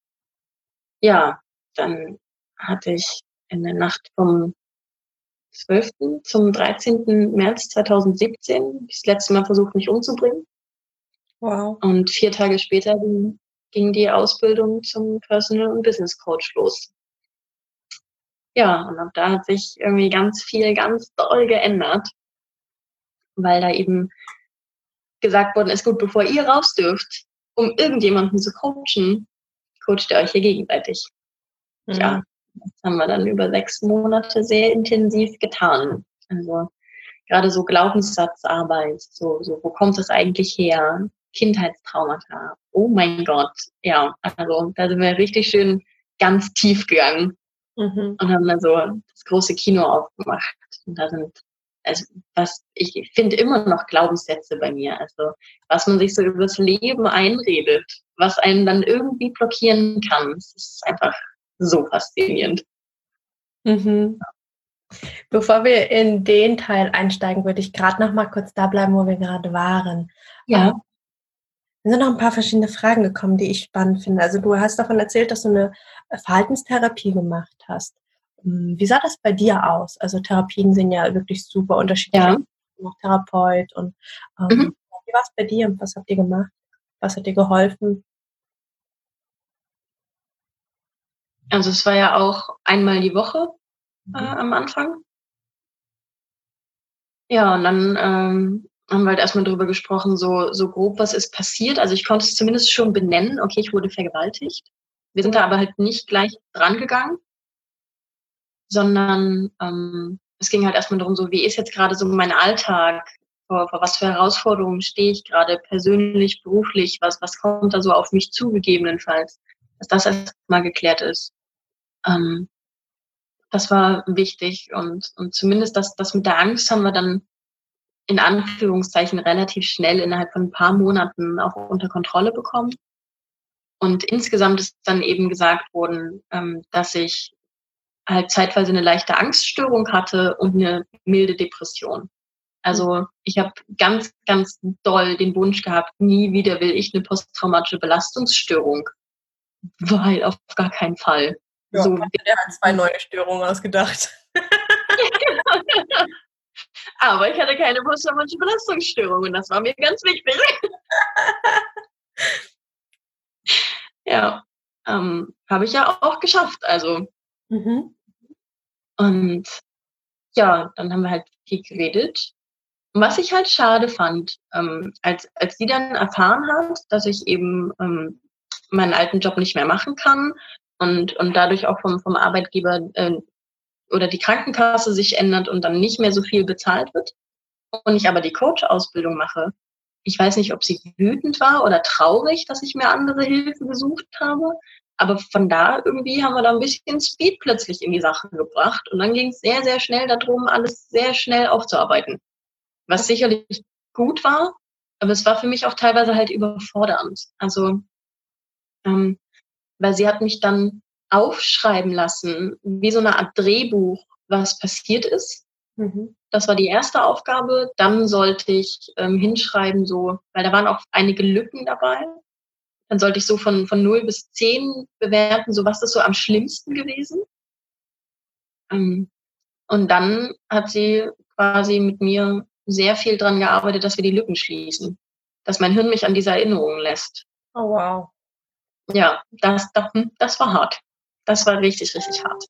Ja, dann hatte ich in der Nacht vom zwölften zum dreizehnten März zweitausendsiebzehn das letzte Mal versucht, mich umzubringen. Wow. Und vier Tage später ging, ging die Ausbildung zum Personal- und Business Coach los. Ja, und ab da hat sich irgendwie ganz viel, ganz doll geändert, weil da eben gesagt worden ist, gut, bevor ihr raus dürft, um irgendjemanden zu coachen, coacht ihr euch hier gegenseitig. Mhm. Ja, das haben wir dann über sechs Monate sehr intensiv getan. Also gerade so Glaubenssatzarbeit, so, so wo kommt das eigentlich her? Kindheitstraumata. Oh mein Gott. Ja, also da sind wir richtig schön ganz tief gegangen Mhm. und haben dann so das große Kino aufgemacht. Und da sind, also was, ich finde immer noch Glaubenssätze bei mir. Also was man sich so über das Leben einredet, was einen dann irgendwie blockieren kann. Das ist einfach so faszinierend. Mhm. Bevor wir in den Teil einsteigen, würde ich gerade noch mal kurz da bleiben, wo wir gerade waren. Ja. Mir sind noch ein paar verschiedene Fragen gekommen, die ich spannend finde. Also du hast davon erzählt, dass du eine Verhaltenstherapie gemacht hast. Hm, wie sah das bei dir aus? Also Therapien sind ja wirklich super unterschiedlich. Ja. Ich bin auch Therapeut und Mhm. ähm, wie war es bei dir? Was habt ihr gemacht? Was hat dir geholfen? Also es war ja auch einmal die Woche äh, Mhm. am Anfang. Ja, und dann ähm, haben wir halt erstmal drüber gesprochen, so, so grob, was ist passiert. Also ich konnte es zumindest schon benennen, okay, ich wurde vergewaltigt. Wir sind da aber halt nicht gleich dran gegangen, sondern ähm, es ging halt erstmal darum, so, wie ist jetzt gerade so mein Alltag? Vor, vor was für Herausforderungen stehe ich gerade persönlich, beruflich? Was, was kommt da so auf mich zu, gegebenenfalls? Dass das erstmal geklärt ist. Ähm, das war wichtig und, und zumindest das, das mit der Angst haben wir dann in Anführungszeichen relativ schnell innerhalb von ein paar Monaten auch unter Kontrolle bekommen. Und insgesamt ist dann eben gesagt worden, ähm, dass ich halt zeitweise eine leichte Angststörung hatte und eine milde Depression. Also ich habe ganz, ganz doll den Wunsch gehabt, nie wieder will ich eine posttraumatische Belastungsstörung, weil auf gar keinen Fall. Ja, So, hast du dir halt zwei neue Störungen ausgedacht. aber ich hatte keine posttraumatische Belastungsstörung und das war mir ganz wichtig. Ja, ähm, habe ich ja auch geschafft. Also Mhm. und ja, dann haben wir halt viel geredet. Und was ich halt schade fand, ähm, als als sie dann erfahren hat, dass ich eben ähm, meinen alten Job nicht mehr machen kann und und dadurch auch vom vom Arbeitgeber äh, oder die Krankenkasse sich ändert und dann nicht mehr so viel bezahlt wird und ich aber die Coach-Ausbildung mache. Ich weiß nicht, ob sie wütend war oder traurig, dass ich mir andere Hilfe gesucht habe. Aber von da irgendwie haben wir da ein bisschen Speed plötzlich in die Sache gebracht. Und dann ging es sehr, sehr schnell darum, alles sehr schnell aufzuarbeiten. Was sicherlich gut war, aber es war für mich auch teilweise halt überfordernd. Also, ähm, weil sie hat mich dann aufschreiben lassen, wie so eine Art Drehbuch, was passiert ist. Mhm. Das war die erste Aufgabe. Dann sollte ich ähm, hinschreiben, so, weil da waren auch einige Lücken dabei. Dann sollte ich so von, von null bis zehn bewerten, so was ist so am schlimmsten gewesen. Ähm, und dann hat sie quasi mit mir sehr viel dran gearbeitet, dass wir die Lücken schließen. Dass mein Hirn mich an diese Erinnerungen lässt. Oh wow. Ja, das, das, das war hart. Das war richtig, richtig hart.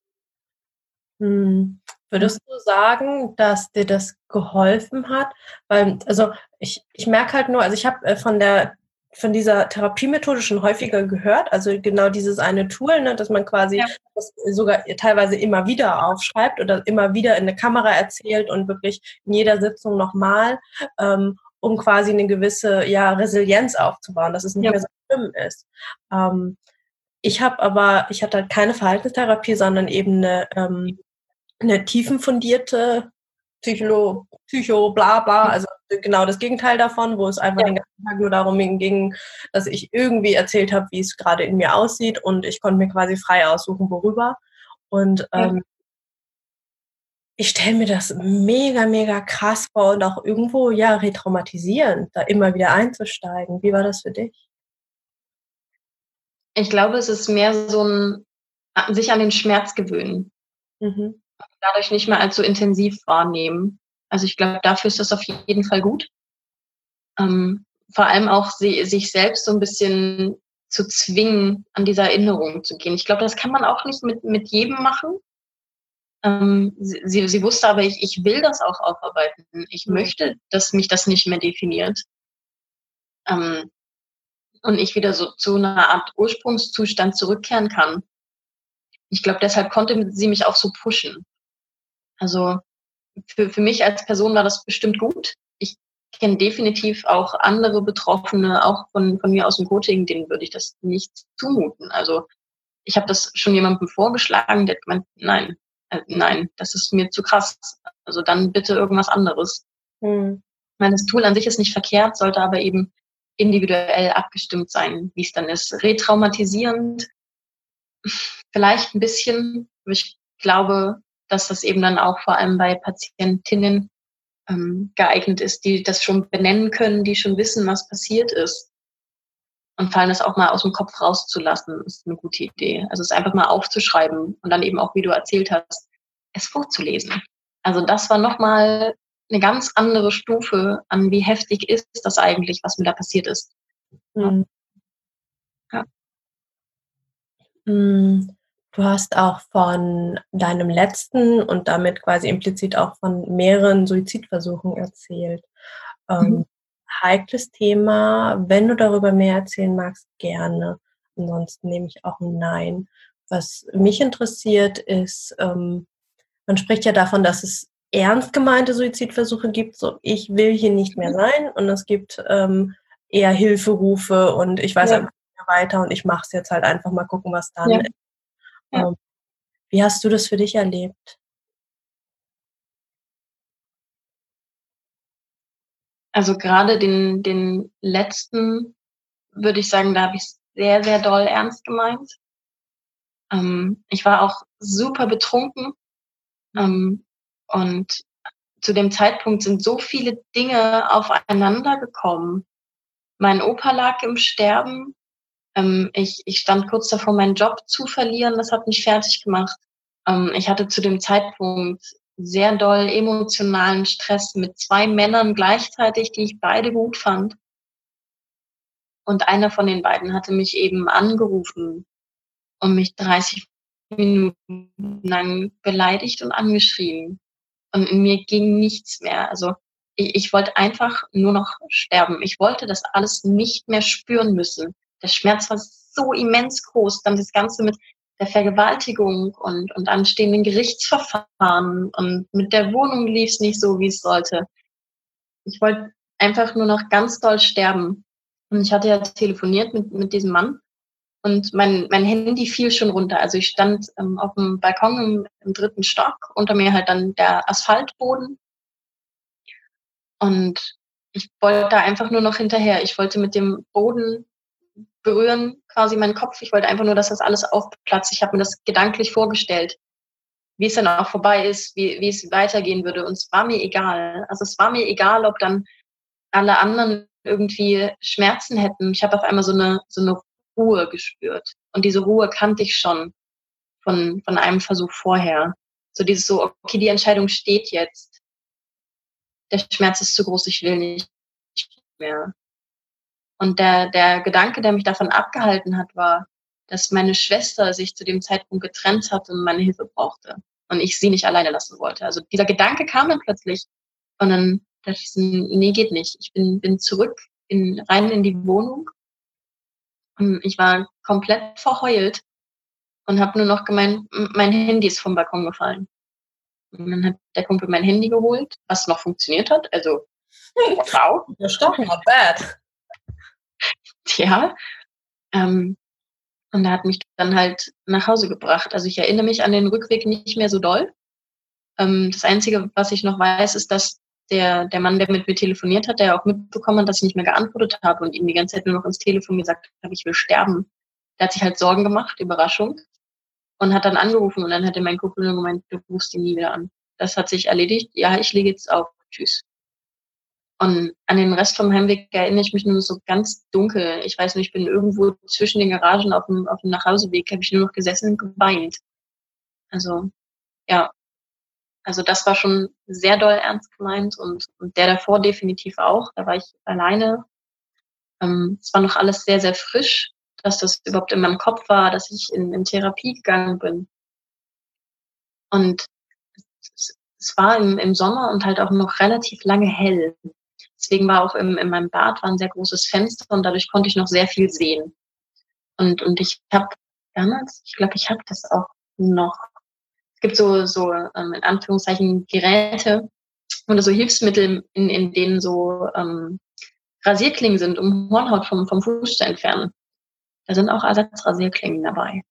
Hm. Würdest du sagen, dass dir das geholfen hat? Weil, also ich, ich merke halt nur, also ich habe äh, von der von dieser Therapiemethode schon häufiger gehört, also genau dieses eine Tool, ne, dass man quasi Ja. das sogar teilweise immer wieder aufschreibt oder immer wieder in eine Kamera erzählt und wirklich in jeder Sitzung nochmal, ähm, um quasi eine gewisse ja, Resilienz aufzubauen, dass es nicht Ja. mehr so schlimm ist. Ähm, ich habe aber, ich hatte halt keine Verhaltenstherapie, sondern eben eine ähm, eine tiefenfundierte Psycholo, Psycho, bla bla, also genau das Gegenteil davon, wo es einfach Ja. den ganzen Tag nur darum ging, dass ich irgendwie erzählt habe, wie es gerade in mir aussieht und ich konnte mir quasi frei aussuchen, worüber. Und Ja. ähm, ich stelle mir das mega, mega krass vor und auch irgendwo, ja, retraumatisierend, da immer wieder einzusteigen. Wie war das für dich? Ich glaube, es ist mehr so ein sich an den Schmerz gewöhnen. Mhm. Dadurch nicht mehr allzu intensiv wahrnehmen. Also ich glaube, dafür ist das auf jeden Fall gut. Ähm, vor allem auch sie, sich selbst so ein bisschen zu zwingen, an diese Erinnerung zu gehen. Ich glaube, das kann man auch nicht mit, mit jedem machen. Ähm, sie, sie wusste aber, ich, ich will das auch aufarbeiten. Ich Mhm. möchte, dass mich das nicht mehr definiert. Ähm, und ich wieder so zu einer Art Ursprungszustand zurückkehren kann. Ich glaube, deshalb konnte sie mich auch so pushen. Also für, für mich als Person war das bestimmt gut. Ich kenne definitiv auch andere Betroffene, auch von, von mir aus dem Coaching, denen würde ich das nicht zumuten. Also ich habe das schon jemandem vorgeschlagen, der meint, nein, äh, nein, das ist mir zu krass. Also dann bitte irgendwas anderes. Mhm. Ich meine, das Tool an sich ist nicht verkehrt, sollte aber eben individuell abgestimmt sein, wie es dann ist. Retraumatisierend, vielleicht ein bisschen, aber ich glaube, dass das eben dann auch vor allem bei Patientinnen ähm, geeignet ist, die das schon benennen können, die schon wissen, was passiert ist. Und vor allem das auch mal aus dem Kopf rauszulassen, ist eine gute Idee. Also es einfach mal aufzuschreiben und dann eben auch, wie du erzählt hast, es vorzulesen. Also das war nochmal eine ganz andere Stufe an, wie heftig ist das eigentlich, was mir da passiert ist. Mhm. Ja. Du hast auch von deinem letzten und damit quasi implizit auch von mehreren Suizidversuchen erzählt. Ähm, Mhm. heikles Thema. Wenn du darüber mehr erzählen magst, gerne. Ansonsten nehme ich auch ein Nein. Was mich interessiert ist, ähm, man spricht ja davon, dass es ernst gemeinte Suizidversuche gibt, so ich will hier nicht mehr sein, und es gibt ähm, eher Hilferufe und ich weiß Ja. einfach nicht mehr weiter und ich mache es jetzt halt einfach, mal gucken, was dann Ja. ist. Ja. Ähm, wie hast du das für dich erlebt? Also gerade den, den letzten, würde ich sagen, da habe ich es sehr, sehr doll ernst gemeint. Ähm, ich war auch super betrunken. Ähm, und zu dem Zeitpunkt sind so viele Dinge aufeinander gekommen. Mein Opa lag im Sterben. Ähm, ich, ich stand kurz davor, meinen Job zu verlieren. Das hat mich fertig gemacht. Ähm, ich hatte zu dem Zeitpunkt sehr doll emotionalen Stress mit zwei Männern gleichzeitig, die ich beide gut fand. Und einer von den beiden hatte mich eben angerufen und mich dreißig Minuten lang beleidigt und angeschrien. Und in mir ging nichts mehr. Also ich, ich wollte einfach nur noch sterben. Ich wollte das alles nicht mehr spüren müssen. Der Schmerz war so immens groß. Dann das Ganze mit der Vergewaltigung und, und anstehenden Gerichtsverfahren und mit der Wohnung lief es nicht so, wie es sollte. Ich wollte einfach nur noch ganz doll sterben. Und ich hatte ja telefoniert mit, mit diesem Mann und mein, mein Handy fiel schon runter. Also ich stand ähm, auf dem Balkon im, im dritten Stock, unter mir halt dann der Asphaltboden. Und ich wollte da einfach nur noch hinterher. Ich wollte mit dem Boden berühren, quasi meinen Kopf. Ich wollte einfach nur, dass das alles aufplatzt. Ich habe mir das gedanklich vorgestellt, wie es dann auch vorbei ist, wie, wie es weitergehen würde. Und es war mir egal. Also es war mir egal, ob dann alle anderen irgendwie Schmerzen hätten. Ich habe auf einmal so eine, so eine Ruhe gespürt. Und diese Ruhe kannte ich schon von, von einem Versuch vorher. So dieses so, okay, die Entscheidung steht jetzt. Der Schmerz ist zu groß, ich will nicht mehr. Und der, der Gedanke, der mich davon abgehalten hat, war, dass meine Schwester sich zu dem Zeitpunkt getrennt hat und meine Hilfe brauchte. Und ich sie nicht alleine lassen wollte. Also dieser Gedanke kam dann plötzlich. Und dann dachte ich so, nee, geht nicht. Ich bin, bin zurück in, rein in die Wohnung. Und ich war komplett verheult und habe nur noch gemeint, mein Handy ist vom Balkon gefallen. Und dann hat der Kumpel mein Handy geholt, was noch funktioniert hat. Also, wow. Das ist doch not bad. Ja. Ähm, und er hat mich dann halt nach Hause gebracht. Also ich erinnere mich an den Rückweg nicht mehr so doll. Ähm, das Einzige, was ich noch weiß, ist, dass der, der Mann, der mit mir telefoniert hat, der auch mitbekommen hat, dass ich nicht mehr geantwortet habe und ihm die ganze Zeit nur noch ins Telefon gesagt habe, ich will sterben. Der hat sich halt Sorgen gemacht, Überraschung, und hat dann angerufen und dann hat er mein Kumpel nur gemeint, du rufst ihn nie wieder an. Das hat sich erledigt. Ja, ich lege jetzt auf. Tschüss. Und an den Rest vom Heimweg erinnere ich mich nur so ganz dunkel. Ich weiß nicht, ich bin irgendwo zwischen den Garagen auf dem, auf dem Nachhauseweg, habe ich nur noch gesessen und geweint. Also, ja, also das war schon sehr doll ernst gemeint und, und der davor definitiv auch. Da war ich alleine. Ähm, es war noch alles sehr, sehr frisch, dass das überhaupt in meinem Kopf war, dass ich in, in Therapie gegangen bin. Und es, es war im, im Sommer und halt auch noch relativ lange hell. Deswegen war auch im, in meinem Bad war ein sehr großes Fenster und dadurch konnte ich noch sehr viel sehen. Und, und ich habe damals, ich glaube, ich habe das auch noch. Es gibt so, so ähm, in Anführungszeichen Geräte oder so Hilfsmittel, in, in denen so ähm, Rasierklingen sind, um Hornhaut vom, vom Fuß zu entfernen. Da sind auch Ersatzrasierklingen dabei.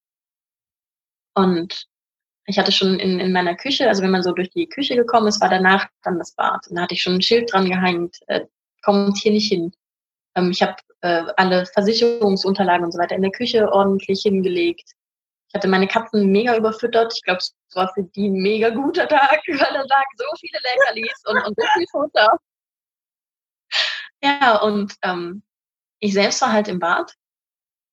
Und ich hatte schon in, in meiner Küche, also wenn man so durch die Küche gekommen ist, war danach dann das Bad. Und da hatte ich schon ein Schild dran gehängt, äh, kommt hier nicht hin. Ähm, ich habe äh, alle Versicherungsunterlagen und so weiter in der Küche ordentlich hingelegt. Ich hatte meine Katzen mega überfüttert. Ich glaube, es war für die ein mega guter Tag, weil da lagen so viele Leckerlis und, und so viel Futter. Ja, und ähm, ich selbst war halt im Bad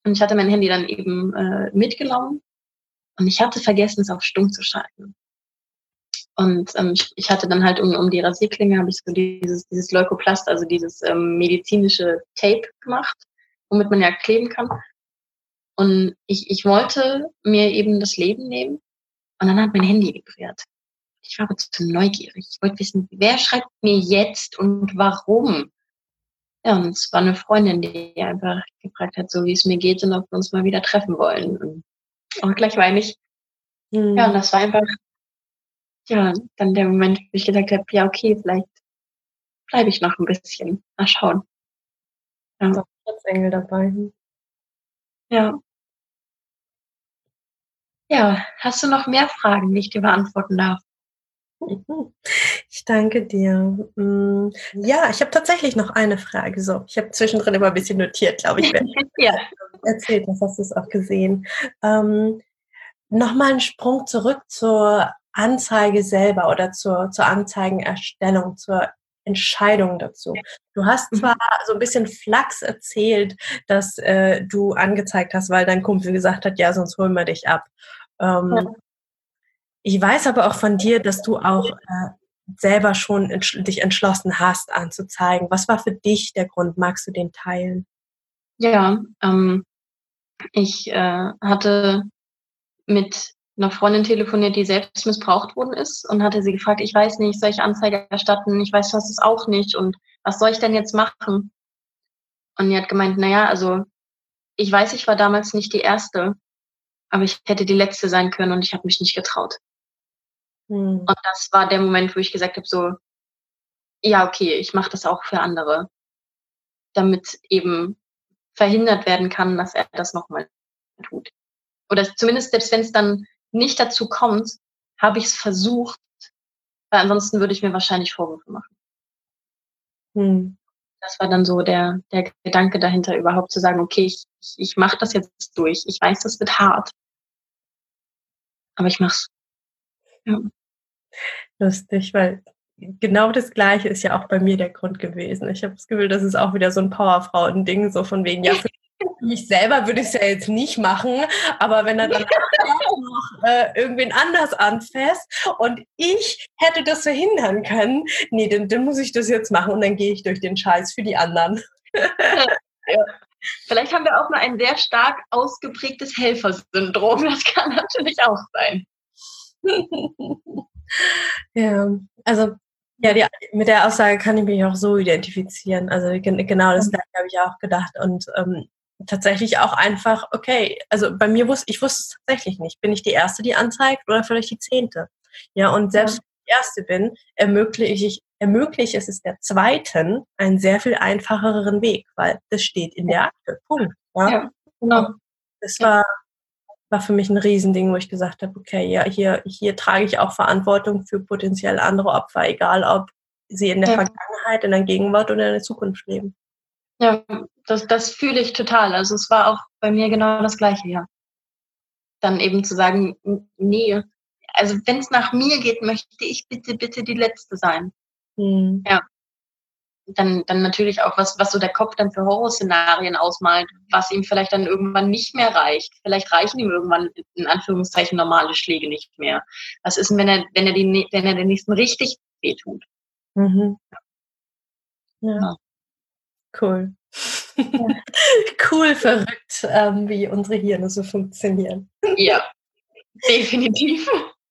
Und ich hatte mein Handy dann eben äh, mitgenommen und ich hatte vergessen, es auf stumm zu schalten. Und ähm, ich, ich hatte dann halt um, um die Rasierklinge habe ich so dieses, dieses Leukoplast, also dieses ähm, medizinische Tape gemacht, womit man ja kleben kann. Und ich, ich wollte mir eben das Leben nehmen und dann hat mein Handy vibriert. Ich war aber zu neugierig. Ich wollte wissen, wer schreibt mir jetzt und warum? Ja, und es war eine Freundin, die einfach gefragt hat, so wie es mir geht und ob wir uns mal wieder treffen wollen. Und auch gleich weine ich. Hm. Ja, und das war einfach, ja, dann der Moment, wo ich gesagt habe, ja, okay, vielleicht bleibe ich noch ein bisschen. Mal schauen. Ja. Doch, Schutzengel dabei. Ja. Ja, hast du noch mehr Fragen, die ich dir beantworten darf? Ich danke dir. Ja, ich habe tatsächlich noch eine Frage. So, ich habe zwischendrin immer ein bisschen notiert, glaube ich. Ja. Erzählt, das hast du es auch gesehen. Ähm, Nochmal einen Sprung zurück zur Anzeige selber oder zur, zur Anzeigenerstellung, zur Entscheidung dazu. Du hast zwar so ein bisschen Flachs erzählt, dass äh, du angezeigt hast, weil dein Kumpel gesagt hat, ja, sonst holen wir dich ab. Ähm, Ja. Ich weiß aber auch von dir, dass du auch äh, selber schon entsch- dich entschlossen hast, anzuzeigen. Was war für dich der Grund? Magst du den teilen? Ja, ähm, ich äh, hatte mit einer Freundin telefoniert, die selbst missbraucht worden ist und hatte sie gefragt, ich weiß nicht, soll ich Anzeige erstatten? Ich weiß das auch nicht und was soll ich denn jetzt machen? Und die hat gemeint, naja, also ich weiß, ich war damals nicht die Erste, aber ich hätte die Letzte sein können und ich habe mich nicht getraut. Hm. Und das war der Moment, wo ich gesagt habe, so, ja, okay, ich mache das auch für andere, damit eben verhindert werden kann, dass er das nochmal tut. Oder zumindest selbst wenn es dann nicht dazu kommt, habe ich es versucht, weil ansonsten würde ich mir wahrscheinlich Vorwürfe machen. Hm. Das war dann so der, der Gedanke dahinter, überhaupt zu sagen, okay, ich, ich, ich mache das jetzt durch. Ich weiß, das wird hart, aber ich mach's. Ja. Lustig, weil genau das Gleiche ist ja auch bei mir der Grund gewesen. Ich habe das Gefühl, das ist auch wieder so ein Powerfrauen-Ding, so von wegen, ja, für mich selber würde ich es ja jetzt nicht machen, aber wenn er dann noch äh, irgendwen anders anfasst und ich hätte das verhindern können, nee, dann, dann muss ich das jetzt machen und dann gehe ich durch den Scheiß für die anderen. Ja. Vielleicht haben wir auch nur ein sehr stark ausgeprägtes Helfersyndrom. Das kann natürlich auch sein. Ja, also ja, die, mit der Aussage kann ich mich auch so identifizieren. Also gen- genau das gleiche habe ich auch gedacht und ähm, tatsächlich auch einfach, okay, also bei mir wusste ich wusste es tatsächlich nicht. Bin ich die Erste, die anzeigt oder vielleicht die Zehnte? Ja, und selbst Ja. wenn ich die Erste bin, ermögliche ich, ermögliche es der Zweiten einen sehr viel einfacheren Weg, weil das steht in der Akte. Punkt. Ja, Ja, genau. das war war für mich ein Riesending, wo ich gesagt habe, okay, ja, hier, hier trage ich auch Verantwortung für potenziell andere Opfer, egal ob sie in der Ja. Vergangenheit, in der Gegenwart oder in der Zukunft leben. Ja, das, das fühle ich total. Also es war auch bei mir genau das Gleiche, ja. Dann eben zu sagen, nee, also wenn es nach mir geht, möchte ich bitte, bitte die Letzte sein. Hm. Ja. Dann, dann natürlich auch, was, was so der Kopf dann für Horrorszenarien ausmalt, was ihm vielleicht dann irgendwann nicht mehr reicht. Vielleicht reichen ihm irgendwann in Anführungszeichen normale Schläge nicht mehr. Was ist denn, wenn er, wenn er, die, wenn er den nächsten richtig wehtut? Mhm. Ja, Ja. cool. Cool, verrückt, ähm, wie unsere Hirne so funktionieren. Ja, definitiv.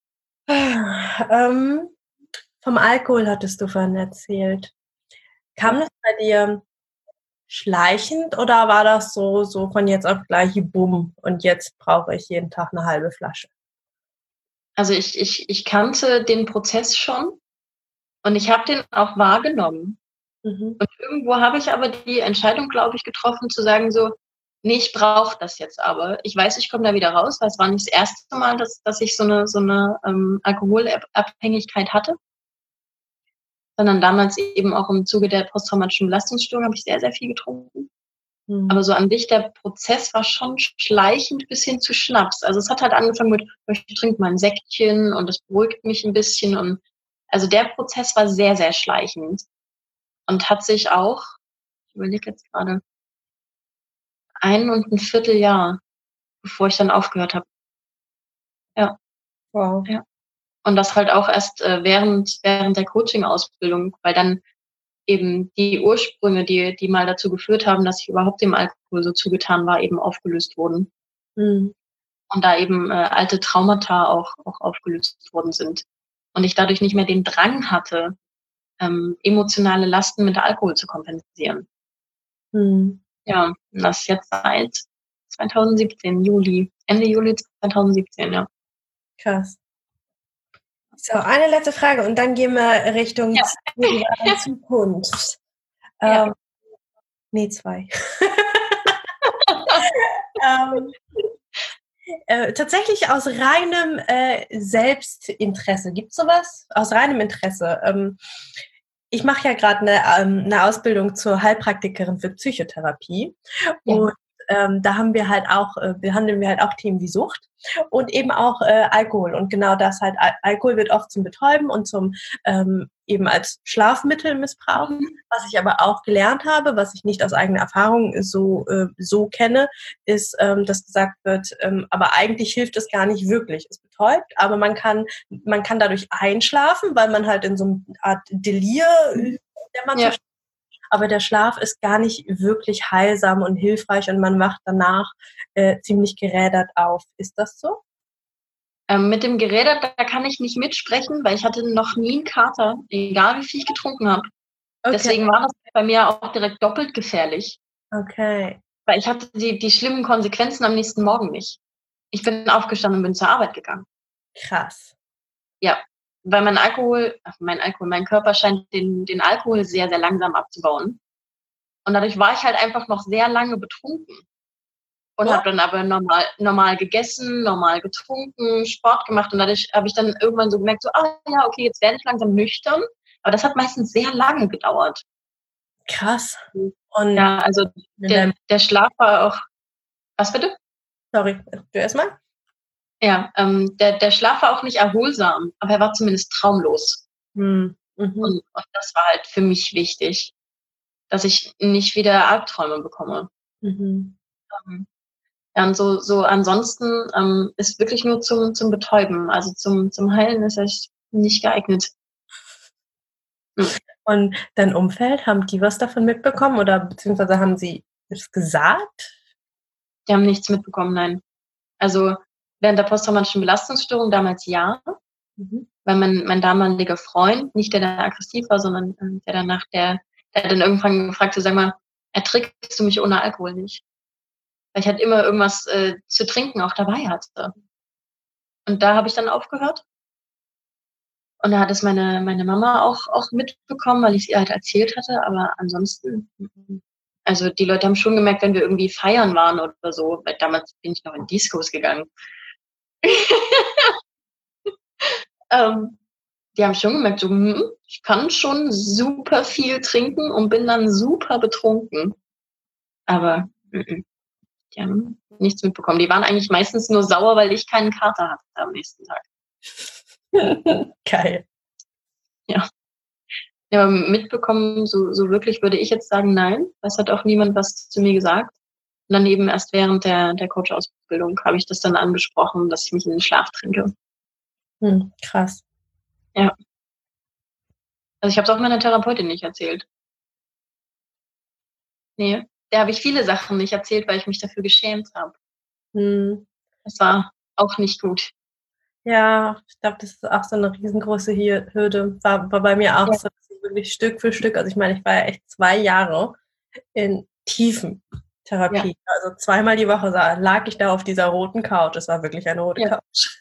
ähm, vom Alkohol hattest du vorhin erzählt. Kam das bei dir schleichend oder war das so, so von jetzt auf gleich, bumm, und jetzt brauche ich jeden Tag eine halbe Flasche? Also ich, ich, ich kannte den Prozess schon und ich habe den auch wahrgenommen. Mhm. Und irgendwo habe ich aber die Entscheidung, glaube ich, getroffen, zu sagen so, nee, ich brauche das jetzt aber. Ich weiß, ich komme da wieder raus, weil es war nicht das erste Mal, dass, dass ich so eine, so eine ähm, Alkoholabhängigkeit hatte, sondern damals eben auch im Zuge der posttraumatischen Belastungsstörung habe ich sehr, sehr viel getrunken. Mhm. Aber so an sich, der Prozess war schon schleichend bis hin zu Schnaps. Also es hat halt angefangen mit, ich trinke mal ein Säckchen und das beruhigt mich ein bisschen. Und also der Prozess war sehr, sehr schleichend und hat sich auch, ich überlege jetzt gerade, ein und ein Vierteljahr, bevor ich dann aufgehört habe. Ja. Wow. Ja. Und das halt auch erst äh, während, während der Coaching-Ausbildung, weil dann eben die Ursprünge, die, die mal dazu geführt haben, dass ich überhaupt dem Alkohol so zugetan war, eben aufgelöst wurden. Mhm. Und da eben äh, alte Traumata auch, auch aufgelöst worden sind. Und ich dadurch nicht mehr den Drang hatte, ähm, emotionale Lasten mit Alkohol zu kompensieren. Mhm. Ja, und das jetzt seit zwanzig siebzehn, Juli, Ende Juli zwanzig siebzehn, ja. Krass. So, eine letzte Frage und dann gehen wir Richtung ja. Zukunft. Ja. Ähm, nee, zwei. ähm, äh, tatsächlich aus reinem äh, Selbstinteresse. Gibt es sowas? Aus reinem Interesse. Ähm, ich mache ja gerade eine, ähm, eine Ausbildung zur Heilpraktikerin für Psychotherapie. Ja. Und ähm, da haben wir halt auch, äh, behandeln wir halt auch Themen wie Sucht und eben auch äh, Alkohol. Und genau das halt, Al- Alkohol wird oft zum Betäuben und zum ähm, eben als Schlafmittel missbraucht. Was ich aber auch gelernt habe, was ich nicht aus eigener Erfahrung so, äh, so kenne, ist, ähm, dass gesagt wird, ähm, aber eigentlich hilft es gar nicht wirklich. Es betäubt, aber man kann, man kann dadurch einschlafen, weil man halt in so einer Art Delir, der man Ja. so, aber der Schlaf ist gar nicht wirklich heilsam und hilfreich und man wacht danach äh, ziemlich gerädert auf. Ist das so? Ähm, mit dem Gerädert, da kann ich nicht mitsprechen, weil ich hatte noch nie einen Kater, egal wie viel ich getrunken habe. Okay. Deswegen war das bei mir auch direkt doppelt gefährlich. Okay. Weil ich hatte die, die schlimmen Konsequenzen am nächsten Morgen nicht. Ich bin aufgestanden und bin zur Arbeit gegangen. Krass. Ja, weil mein Alkohol, ach, mein Alkohol, mein Körper scheint den, den Alkohol sehr, sehr langsam abzubauen. Und dadurch war ich halt einfach noch sehr lange betrunken. Und Oh. habe dann aber normal, normal gegessen, normal getrunken, Sport gemacht. Und dadurch habe ich dann irgendwann so gemerkt, so, ah ja, okay, jetzt werde ich langsam nüchtern. Aber das hat meistens sehr lange gedauert. Krass. Und ja, also der, der Schlaf war auch, was bitte? Sorry, du erstmal? Ja, ähm, der, der Schlaf war auch nicht erholsam, aber er war zumindest traumlos. Hm. Mhm. Und, und das war halt für mich wichtig, dass ich nicht wieder Albträume bekomme. Mhm. Ähm, ja, und so, so ansonsten ähm, ist wirklich nur zum, zum Betäuben. Also zum, zum Heilen ist echt nicht geeignet. Hm. Und dein Umfeld, haben die was davon mitbekommen oder beziehungsweise haben sie es gesagt? Die haben nichts mitbekommen, nein. Also während der posttraumatischen Belastungsstörung damals ja, mhm. weil mein, mein damaliger Freund, nicht der, der aggressiv war, sondern äh, der danach, der, der hat dann irgendwann gefragt, so, sag mal, ertrinkst du mich ohne Alkohol nicht? Weil ich halt immer irgendwas äh, zu trinken auch dabei hatte. Und da habe ich dann aufgehört. Und da hat es meine, meine Mama auch, auch mitbekommen, weil ich es ihr halt erzählt hatte. Aber ansonsten, also die Leute haben schon gemerkt, wenn wir irgendwie feiern waren oder so, weil damals bin ich noch in Discos gegangen. ähm, die haben schon gemerkt, so, hm, ich kann schon super viel trinken und bin dann super betrunken. Aber m-m, die haben nichts mitbekommen. Die waren eigentlich meistens nur sauer, weil ich keinen Kater hatte am nächsten Tag. Geil. Ja. Ja, aber mitbekommen, so, so wirklich würde ich jetzt sagen, nein. Es hat auch niemand was zu mir gesagt. Und dann eben erst während der, der Coach-Ausbildung habe ich das dann angesprochen, dass ich mich in den Schlaf trinke. Hm, krass. Ja. Also ich habe es auch meiner Therapeutin nicht erzählt. Nee, der habe ich viele Sachen nicht erzählt, weil ich mich dafür geschämt habe. Hm. Das war auch nicht gut. Ja, ich glaube, das ist auch so eine riesengroße Hürde. War, war bei mir auch ja. so, dass ich wirklich Stück für Stück, also ich meine, ich war ja echt zwei Jahre in tiefen Therapie. Ja. Also zweimal die Woche lag ich da auf dieser roten Couch. Es war wirklich eine rote ja. Couch.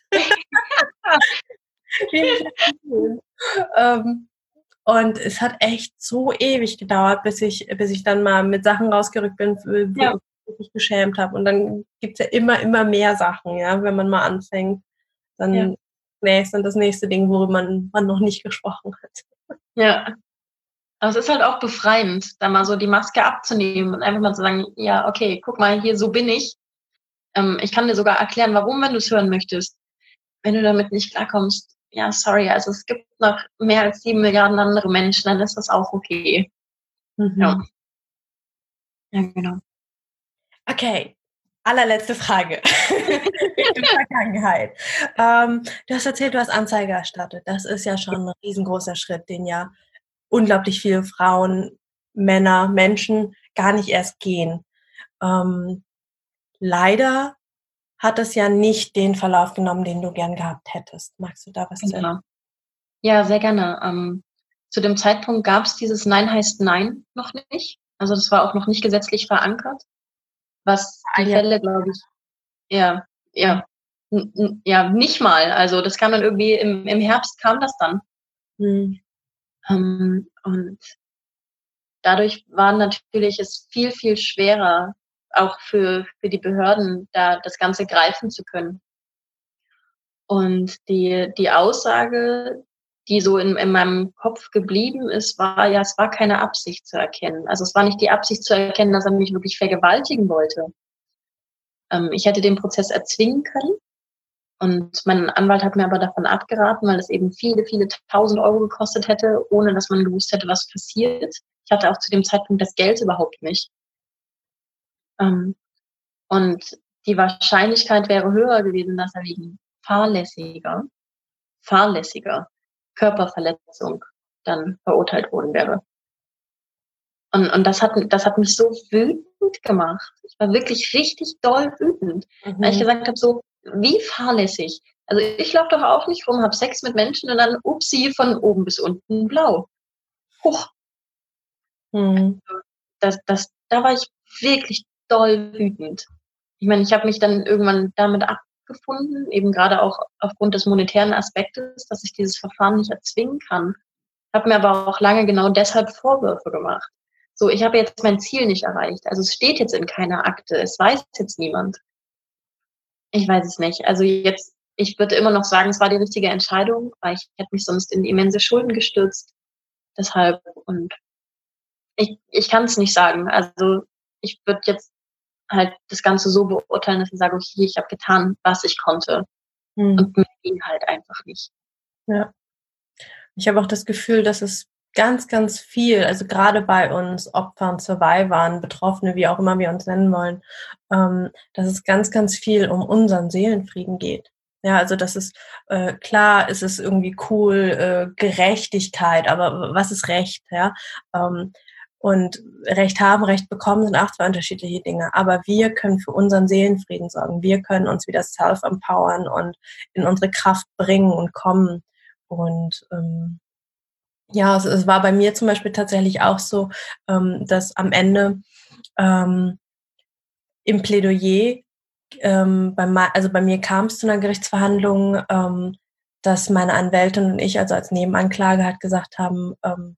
ähm, und es hat echt so ewig gedauert, bis ich, bis ich dann mal mit Sachen rausgerückt bin, wo ja. ich mich geschämt habe. Und dann gibt es ja immer, immer mehr Sachen, ja, wenn man mal anfängt. Dann ja. nee, ist dann das nächste Ding, worüber man, man noch nicht gesprochen hat. Ja. Aber es ist halt auch befreiend, da mal so die Maske abzunehmen und einfach mal zu sagen, ja, okay, guck mal, hier, so bin ich. Ähm, ich kann dir sogar erklären, warum, wenn du es hören möchtest. Wenn du damit nicht klarkommst, ja, sorry, also es gibt noch mehr als sieben Milliarden andere Menschen, dann ist das auch okay. Mhm. Ja. Ja, genau. Okay, allerletzte Frage. Richtung Vergangenheit. Ähm, du hast erzählt, du hast Anzeige erstattet. Das ist ja schon ein riesengroßer Schritt, den ja unglaublich viele Frauen, Männer, Menschen gar nicht erst gehen. Ähm, leider hat es ja nicht den Verlauf genommen, den du gern gehabt hättest. Magst du da was Genau. erzählen? Ja, sehr gerne. Ähm, zu dem Zeitpunkt gab es dieses Nein heißt Nein noch nicht. Also das war auch noch nicht gesetzlich verankert, was die Ein Jahr. Fälle, glaube ich, ja, ja, n- n- ja, nicht mal. Also das kam dann irgendwie im, im Herbst kam das dann. Hm. Ähm, und dadurch war natürlich es viel, viel schwerer, auch für, für die Behörden, da das Ganze greifen zu können. Und die, die Aussage, die so in, in meinem Kopf geblieben ist, war, ja, es war keine Absicht zu erkennen. Also es war nicht die Absicht zu erkennen, dass er mich wirklich vergewaltigen wollte. Ähm, ich hätte den Prozess erzwingen können. Und mein Anwalt hat mir aber davon abgeraten, weil es eben viele, viele tausend Euro gekostet hätte, ohne dass man gewusst hätte, was passiert. Ich hatte auch zu dem Zeitpunkt das Geld überhaupt nicht. Ähm, und die Wahrscheinlichkeit wäre höher gewesen, dass er wegen fahrlässiger, fahrlässiger Körperverletzung dann verurteilt worden wäre. Und, und das hat, das hat mich so wütend gemacht. Ich war wirklich richtig doll wütend, mhm. weil ich gesagt habe, so, wie fahrlässig. Also ich laufe doch auch nicht rum, habe Sex mit Menschen und dann, upsie, von oben bis unten blau. Huch. Mhm. Das, das, da war ich wirklich doll wütend. Ich meine, ich habe mich dann irgendwann damit abgefunden, eben gerade auch aufgrund des monetären Aspektes, dass ich dieses Verfahren nicht erzwingen kann. Habe mir aber auch lange genau deshalb Vorwürfe gemacht. So, ich habe jetzt mein Ziel nicht erreicht. Also es steht jetzt in keiner Akte. Es weiß jetzt niemand. Ich weiß es nicht. Also jetzt, ich würde immer noch sagen, es war die richtige Entscheidung, weil ich hätte mich sonst in immense Schulden gestürzt. Deshalb, und ich, ich kann es nicht sagen. Also ich würde jetzt halt das Ganze so beurteilen, dass ich sage, okay, ich habe getan, was ich konnte. Hm. Und mir ging halt einfach nicht. Ja. Ich habe auch das Gefühl, dass es ganz, ganz viel, also gerade bei uns Opfern, Survivern, Betroffene, wie auch immer wir uns nennen wollen, ähm, dass es ganz, ganz viel um unseren Seelenfrieden geht. Ja, also das ist, äh, klar, es ist irgendwie cool, äh, Gerechtigkeit, aber was ist Recht, ja? Ähm, und Recht haben, Recht bekommen sind auch zwei unterschiedliche Dinge. Aber wir können für unseren Seelenfrieden sorgen. Wir können uns wieder self-empowern und in unsere Kraft bringen und kommen. Und ähm, ja, es, es war bei mir zum Beispiel tatsächlich auch so, ähm, dass am Ende ähm, im Plädoyer, ähm, bei, also bei mir kam es zu einer Gerichtsverhandlung, ähm, dass meine Anwältin und ich, also als Nebenanklage, halt gesagt haben, ähm,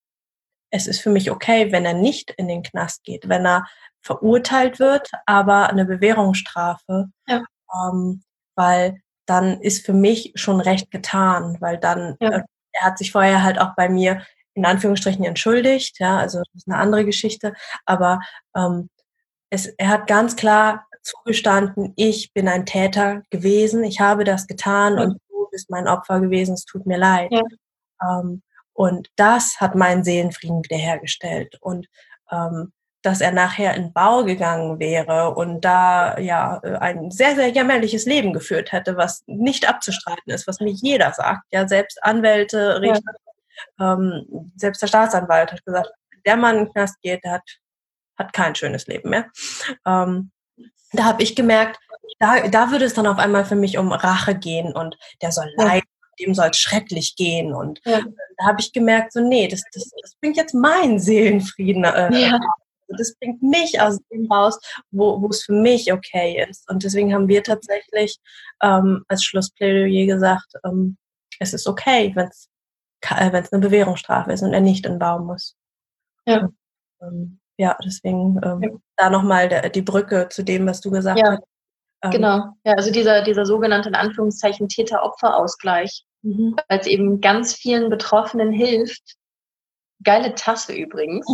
es ist für mich okay, wenn er nicht in den Knast geht, wenn er verurteilt wird, aber eine Bewährungsstrafe, ja. ähm, weil dann ist für mich schon Recht getan, weil dann, ja. äh, er hat sich vorher halt auch bei mir in Anführungsstrichen entschuldigt, ja, also das ist eine andere Geschichte, aber ähm, es, er hat ganz klar zugestanden, ich bin ein Täter gewesen, ich habe das getan, ja. Und du bist mein Opfer gewesen, es tut mir leid. Ja. Ähm, und das hat meinen Seelenfrieden wiederhergestellt. Und ähm, dass er nachher in Bau gegangen wäre und da ja ein sehr, sehr jämmerliches Leben geführt hätte, was nicht abzustreiten ist, was mir jeder sagt. Ja, selbst Anwälte, Richter, ja. ähm, selbst der Staatsanwalt hat gesagt, der Mann in den Knast geht, der hat, hat kein schönes Leben mehr. Ähm, da habe ich gemerkt, da, da würde es dann auf einmal für mich um Rache gehen und der soll ja. leiden, dem soll es schrecklich gehen. Und ja. da habe ich gemerkt, so nee, das, das, das bringt jetzt meinen Seelenfrieden äh, ja. Das bringt mich aus dem raus, wo, wo es für mich okay ist. Und deswegen haben wir tatsächlich ähm, als Schlussplädoyer gesagt, ähm, es ist okay, wenn es äh, wenn es eine Bewährungsstrafe ist und er nicht in Bau muss. Ja, und, ähm, ja deswegen ähm, ja. da nochmal die Brücke zu dem, was du gesagt ja. hast. Ähm, genau, ja, also dieser, dieser sogenannte in Anführungszeichen Täter-Opfer-Ausgleich, mhm. weil es eben ganz vielen Betroffenen hilft. Geile Tasse übrigens.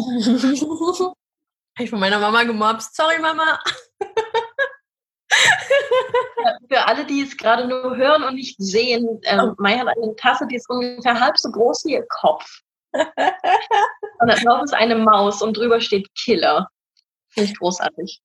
Ich von meiner Mama gemobst. Sorry, Mama. Ja, für alle, die es gerade nur hören und nicht sehen, ähm, oh. Mai hat eine Tasse, die ist ungefähr halb so groß wie ihr Kopf. Und da drauf ist eine Maus und drüber steht Killer. Finde ich großartig.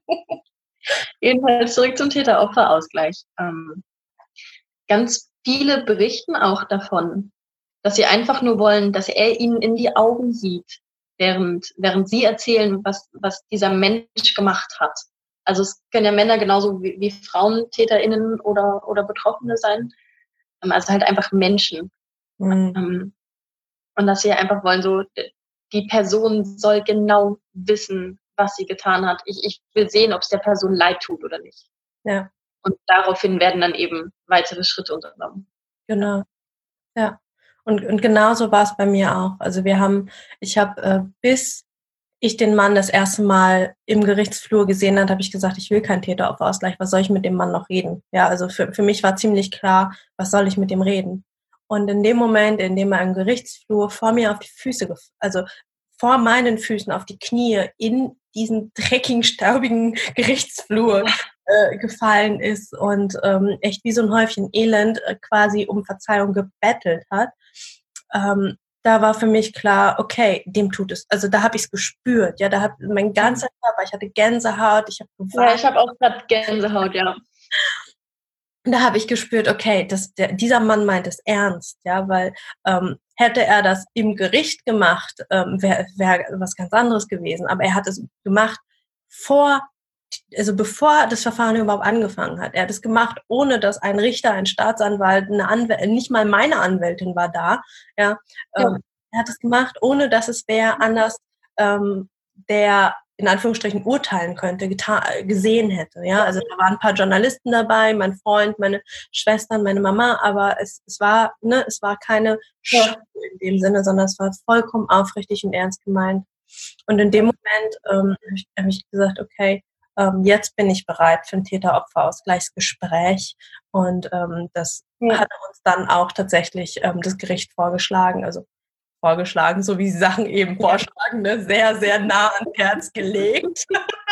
Jedenfalls zurück zum Täter-Opfer-Ausgleich. Ähm, ganz viele berichten auch davon, dass sie einfach nur wollen, dass er ihnen in die Augen sieht, während, während sie erzählen, was, was dieser Mensch gemacht hat. Also es können ja Männer genauso wie, wie Frauen TäterInnen oder, oder Betroffene sein. Also halt einfach Menschen. Mhm. Und dass sie einfach wollen, so, die Person soll genau wissen, was sie getan hat. Ich, ich will sehen, ob es der Person leid tut oder nicht. Ja. Und daraufhin werden dann eben weitere Schritte unternommen. Genau. Ja. Und, und genauso war es bei mir auch. Also wir haben, ich habe, äh, bis ich den Mann das erste Mal im Gerichtsflur gesehen habe, habe ich gesagt, ich will keinen Täter-Opfer-Ausgleich. Was soll ich mit dem Mann noch reden? Ja, also für, für mich war ziemlich klar, was soll ich mit dem reden? Und in dem Moment, in dem er im Gerichtsflur vor mir auf die Füße, also vor meinen Füßen auf die Knie in diesen dreckigen, staubigen Gerichtsflur äh, gefallen ist und ähm, echt wie so ein Häufchen Elend äh, quasi um Verzeihung gebettelt hat, ähm, da war für mich klar, okay, dem tut es. Also da habe ich es gespürt, ja, da hat mein ganzer Körper, ich hatte Gänsehaut, ich habe geweint. Ja, ich habe auch gerade Gänsehaut, ja. Und da habe ich gespürt, okay, das, der, dieser Mann meint es ernst, ja, weil ähm, hätte er das im Gericht gemacht, ähm, wäre wär was ganz anderes gewesen. Aber er hat es gemacht vor, also bevor das Verfahren überhaupt angefangen hat. Er hat es gemacht, ohne dass ein Richter, ein Staatsanwalt, eine Anwältin, nicht mal meine Anwältin war da, ja. Ähm, ja. Er hat es gemacht, ohne dass es wer anders, ähm, der in Anführungsstrichen urteilen könnte, geta- gesehen hätte. Ja, also da waren ein paar Journalisten dabei, mein Freund, meine Schwestern, meine Mama, aber es, es war, ne, es war keine Show in dem Sinne, sondern es war vollkommen aufrichtig und ernst gemeint. Und in dem Moment ähm, habe ich, hab ich gesagt, okay, ähm, jetzt bin ich bereit für ein Täter-Opfer-Ausgleichsgespräch. Und ähm, das ja. hat uns dann auch tatsächlich ähm, das Gericht vorgeschlagen, also vorgeschlagen, so wie sie Sachen eben vorschlagen, ne? Sehr, sehr nah ans Herz gelegt.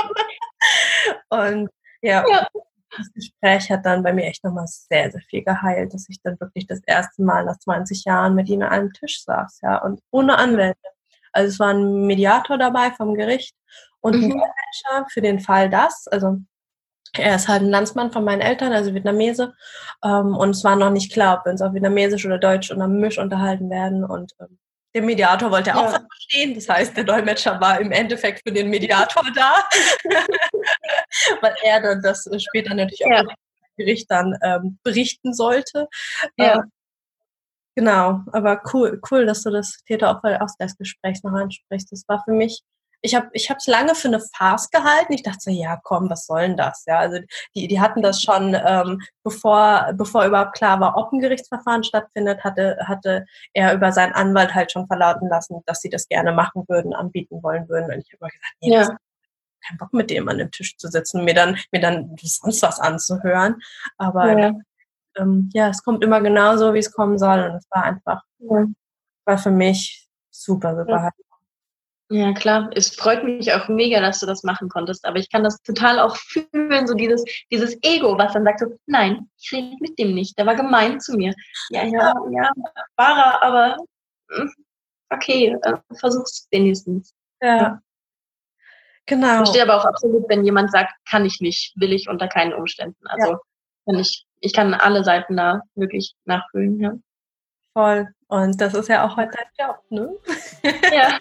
Und ja, ja, das Gespräch hat dann bei mir echt nochmal sehr, sehr viel geheilt, dass ich dann wirklich das erste Mal nach zwanzig Jahren mit ihm an einem Tisch saß, ja, und ohne Anwälte. Also es war ein Mediator dabei vom Gericht und ein Dolmetscher mhm. für den Fall das, also er ist halt ein Landsmann von meinen Eltern, also Vietnamese, ähm, und es war noch nicht klar, ob wir uns auf Vietnamesisch oder Deutsch oder Misch unterhalten werden und ähm, der Mediator wollte auch ja. was verstehen, das heißt, der Dolmetscher war im Endeffekt für den Mediator da, weil er dann das später natürlich auch ja. dem Gericht dann ähm, berichten sollte. Ja. Ähm, genau, aber cool, cool, dass du das Täter-Opfer-Ausgleichsgespräch noch ansprichst. Das war für mich, ich habe ich habe es lange für eine Farce gehalten. Ich dachte so, ja komm, was soll denn das? Ja, also die die hatten das schon, ähm, bevor bevor überhaupt klar war, ob ein Gerichtsverfahren stattfindet, hatte hatte er über seinen Anwalt halt schon verlauten lassen, dass sie das gerne machen würden, anbieten wollen würden. Und ich habe gesagt, nee, ja. keinen Bock mit dem an dem Tisch zu sitzen, mir dann mir dann sonst was anzuhören. Aber ja, ähm, ja es kommt immer genauso, wie es kommen soll. Und es war einfach, ja. war für mich super, super ja. Ja, klar. Es freut mich auch mega, dass du das machen konntest. Aber ich kann das total auch fühlen, so dieses, dieses Ego, was dann sagt so, nein, ich rede mit dem nicht. Der war gemein zu mir. Ja, ja, ja, war er, aber okay, versuch's wenigstens. Ja. ja. Genau. Ich verstehe aber auch absolut, wenn jemand sagt, kann ich nicht, will ich unter keinen Umständen. Also ja. wenn ich, ich kann alle Seiten da wirklich nachfühlen, ja. Voll. Und das ist ja auch heute dein Job, ne? Ja.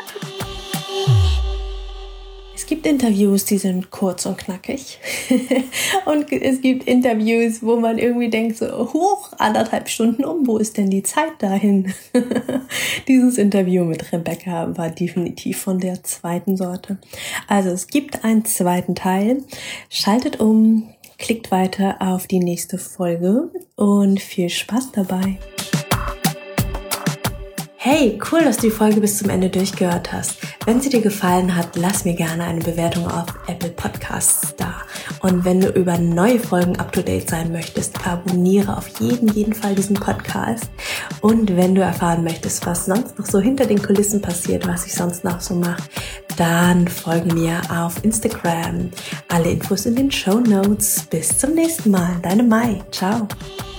Es gibt Interviews, die sind kurz und knackig. Und es gibt Interviews, wo man irgendwie denkt, so hoch, anderthalb Stunden um, wo ist denn die Zeit dahin? Dieses Interview mit Rebecca war definitiv von der zweiten Sorte. Also es gibt einen zweiten Teil. Schaltet um, klickt weiter auf die nächste Folge und viel Spaß dabei. Hey, cool, dass du die Folge bis zum Ende durchgehört hast. Wenn sie dir gefallen hat, lass mir gerne eine Bewertung auf Apple Podcasts da. Und wenn du über neue Folgen up-to-date sein möchtest, abonniere auf jeden, jeden Fall diesen Podcast. Und wenn du erfahren möchtest, was sonst noch so hinter den Kulissen passiert, was ich sonst noch so mache, dann folge mir auf Instagram. Alle Infos in den Shownotes. Bis zum nächsten Mal. Deine Mai. Ciao.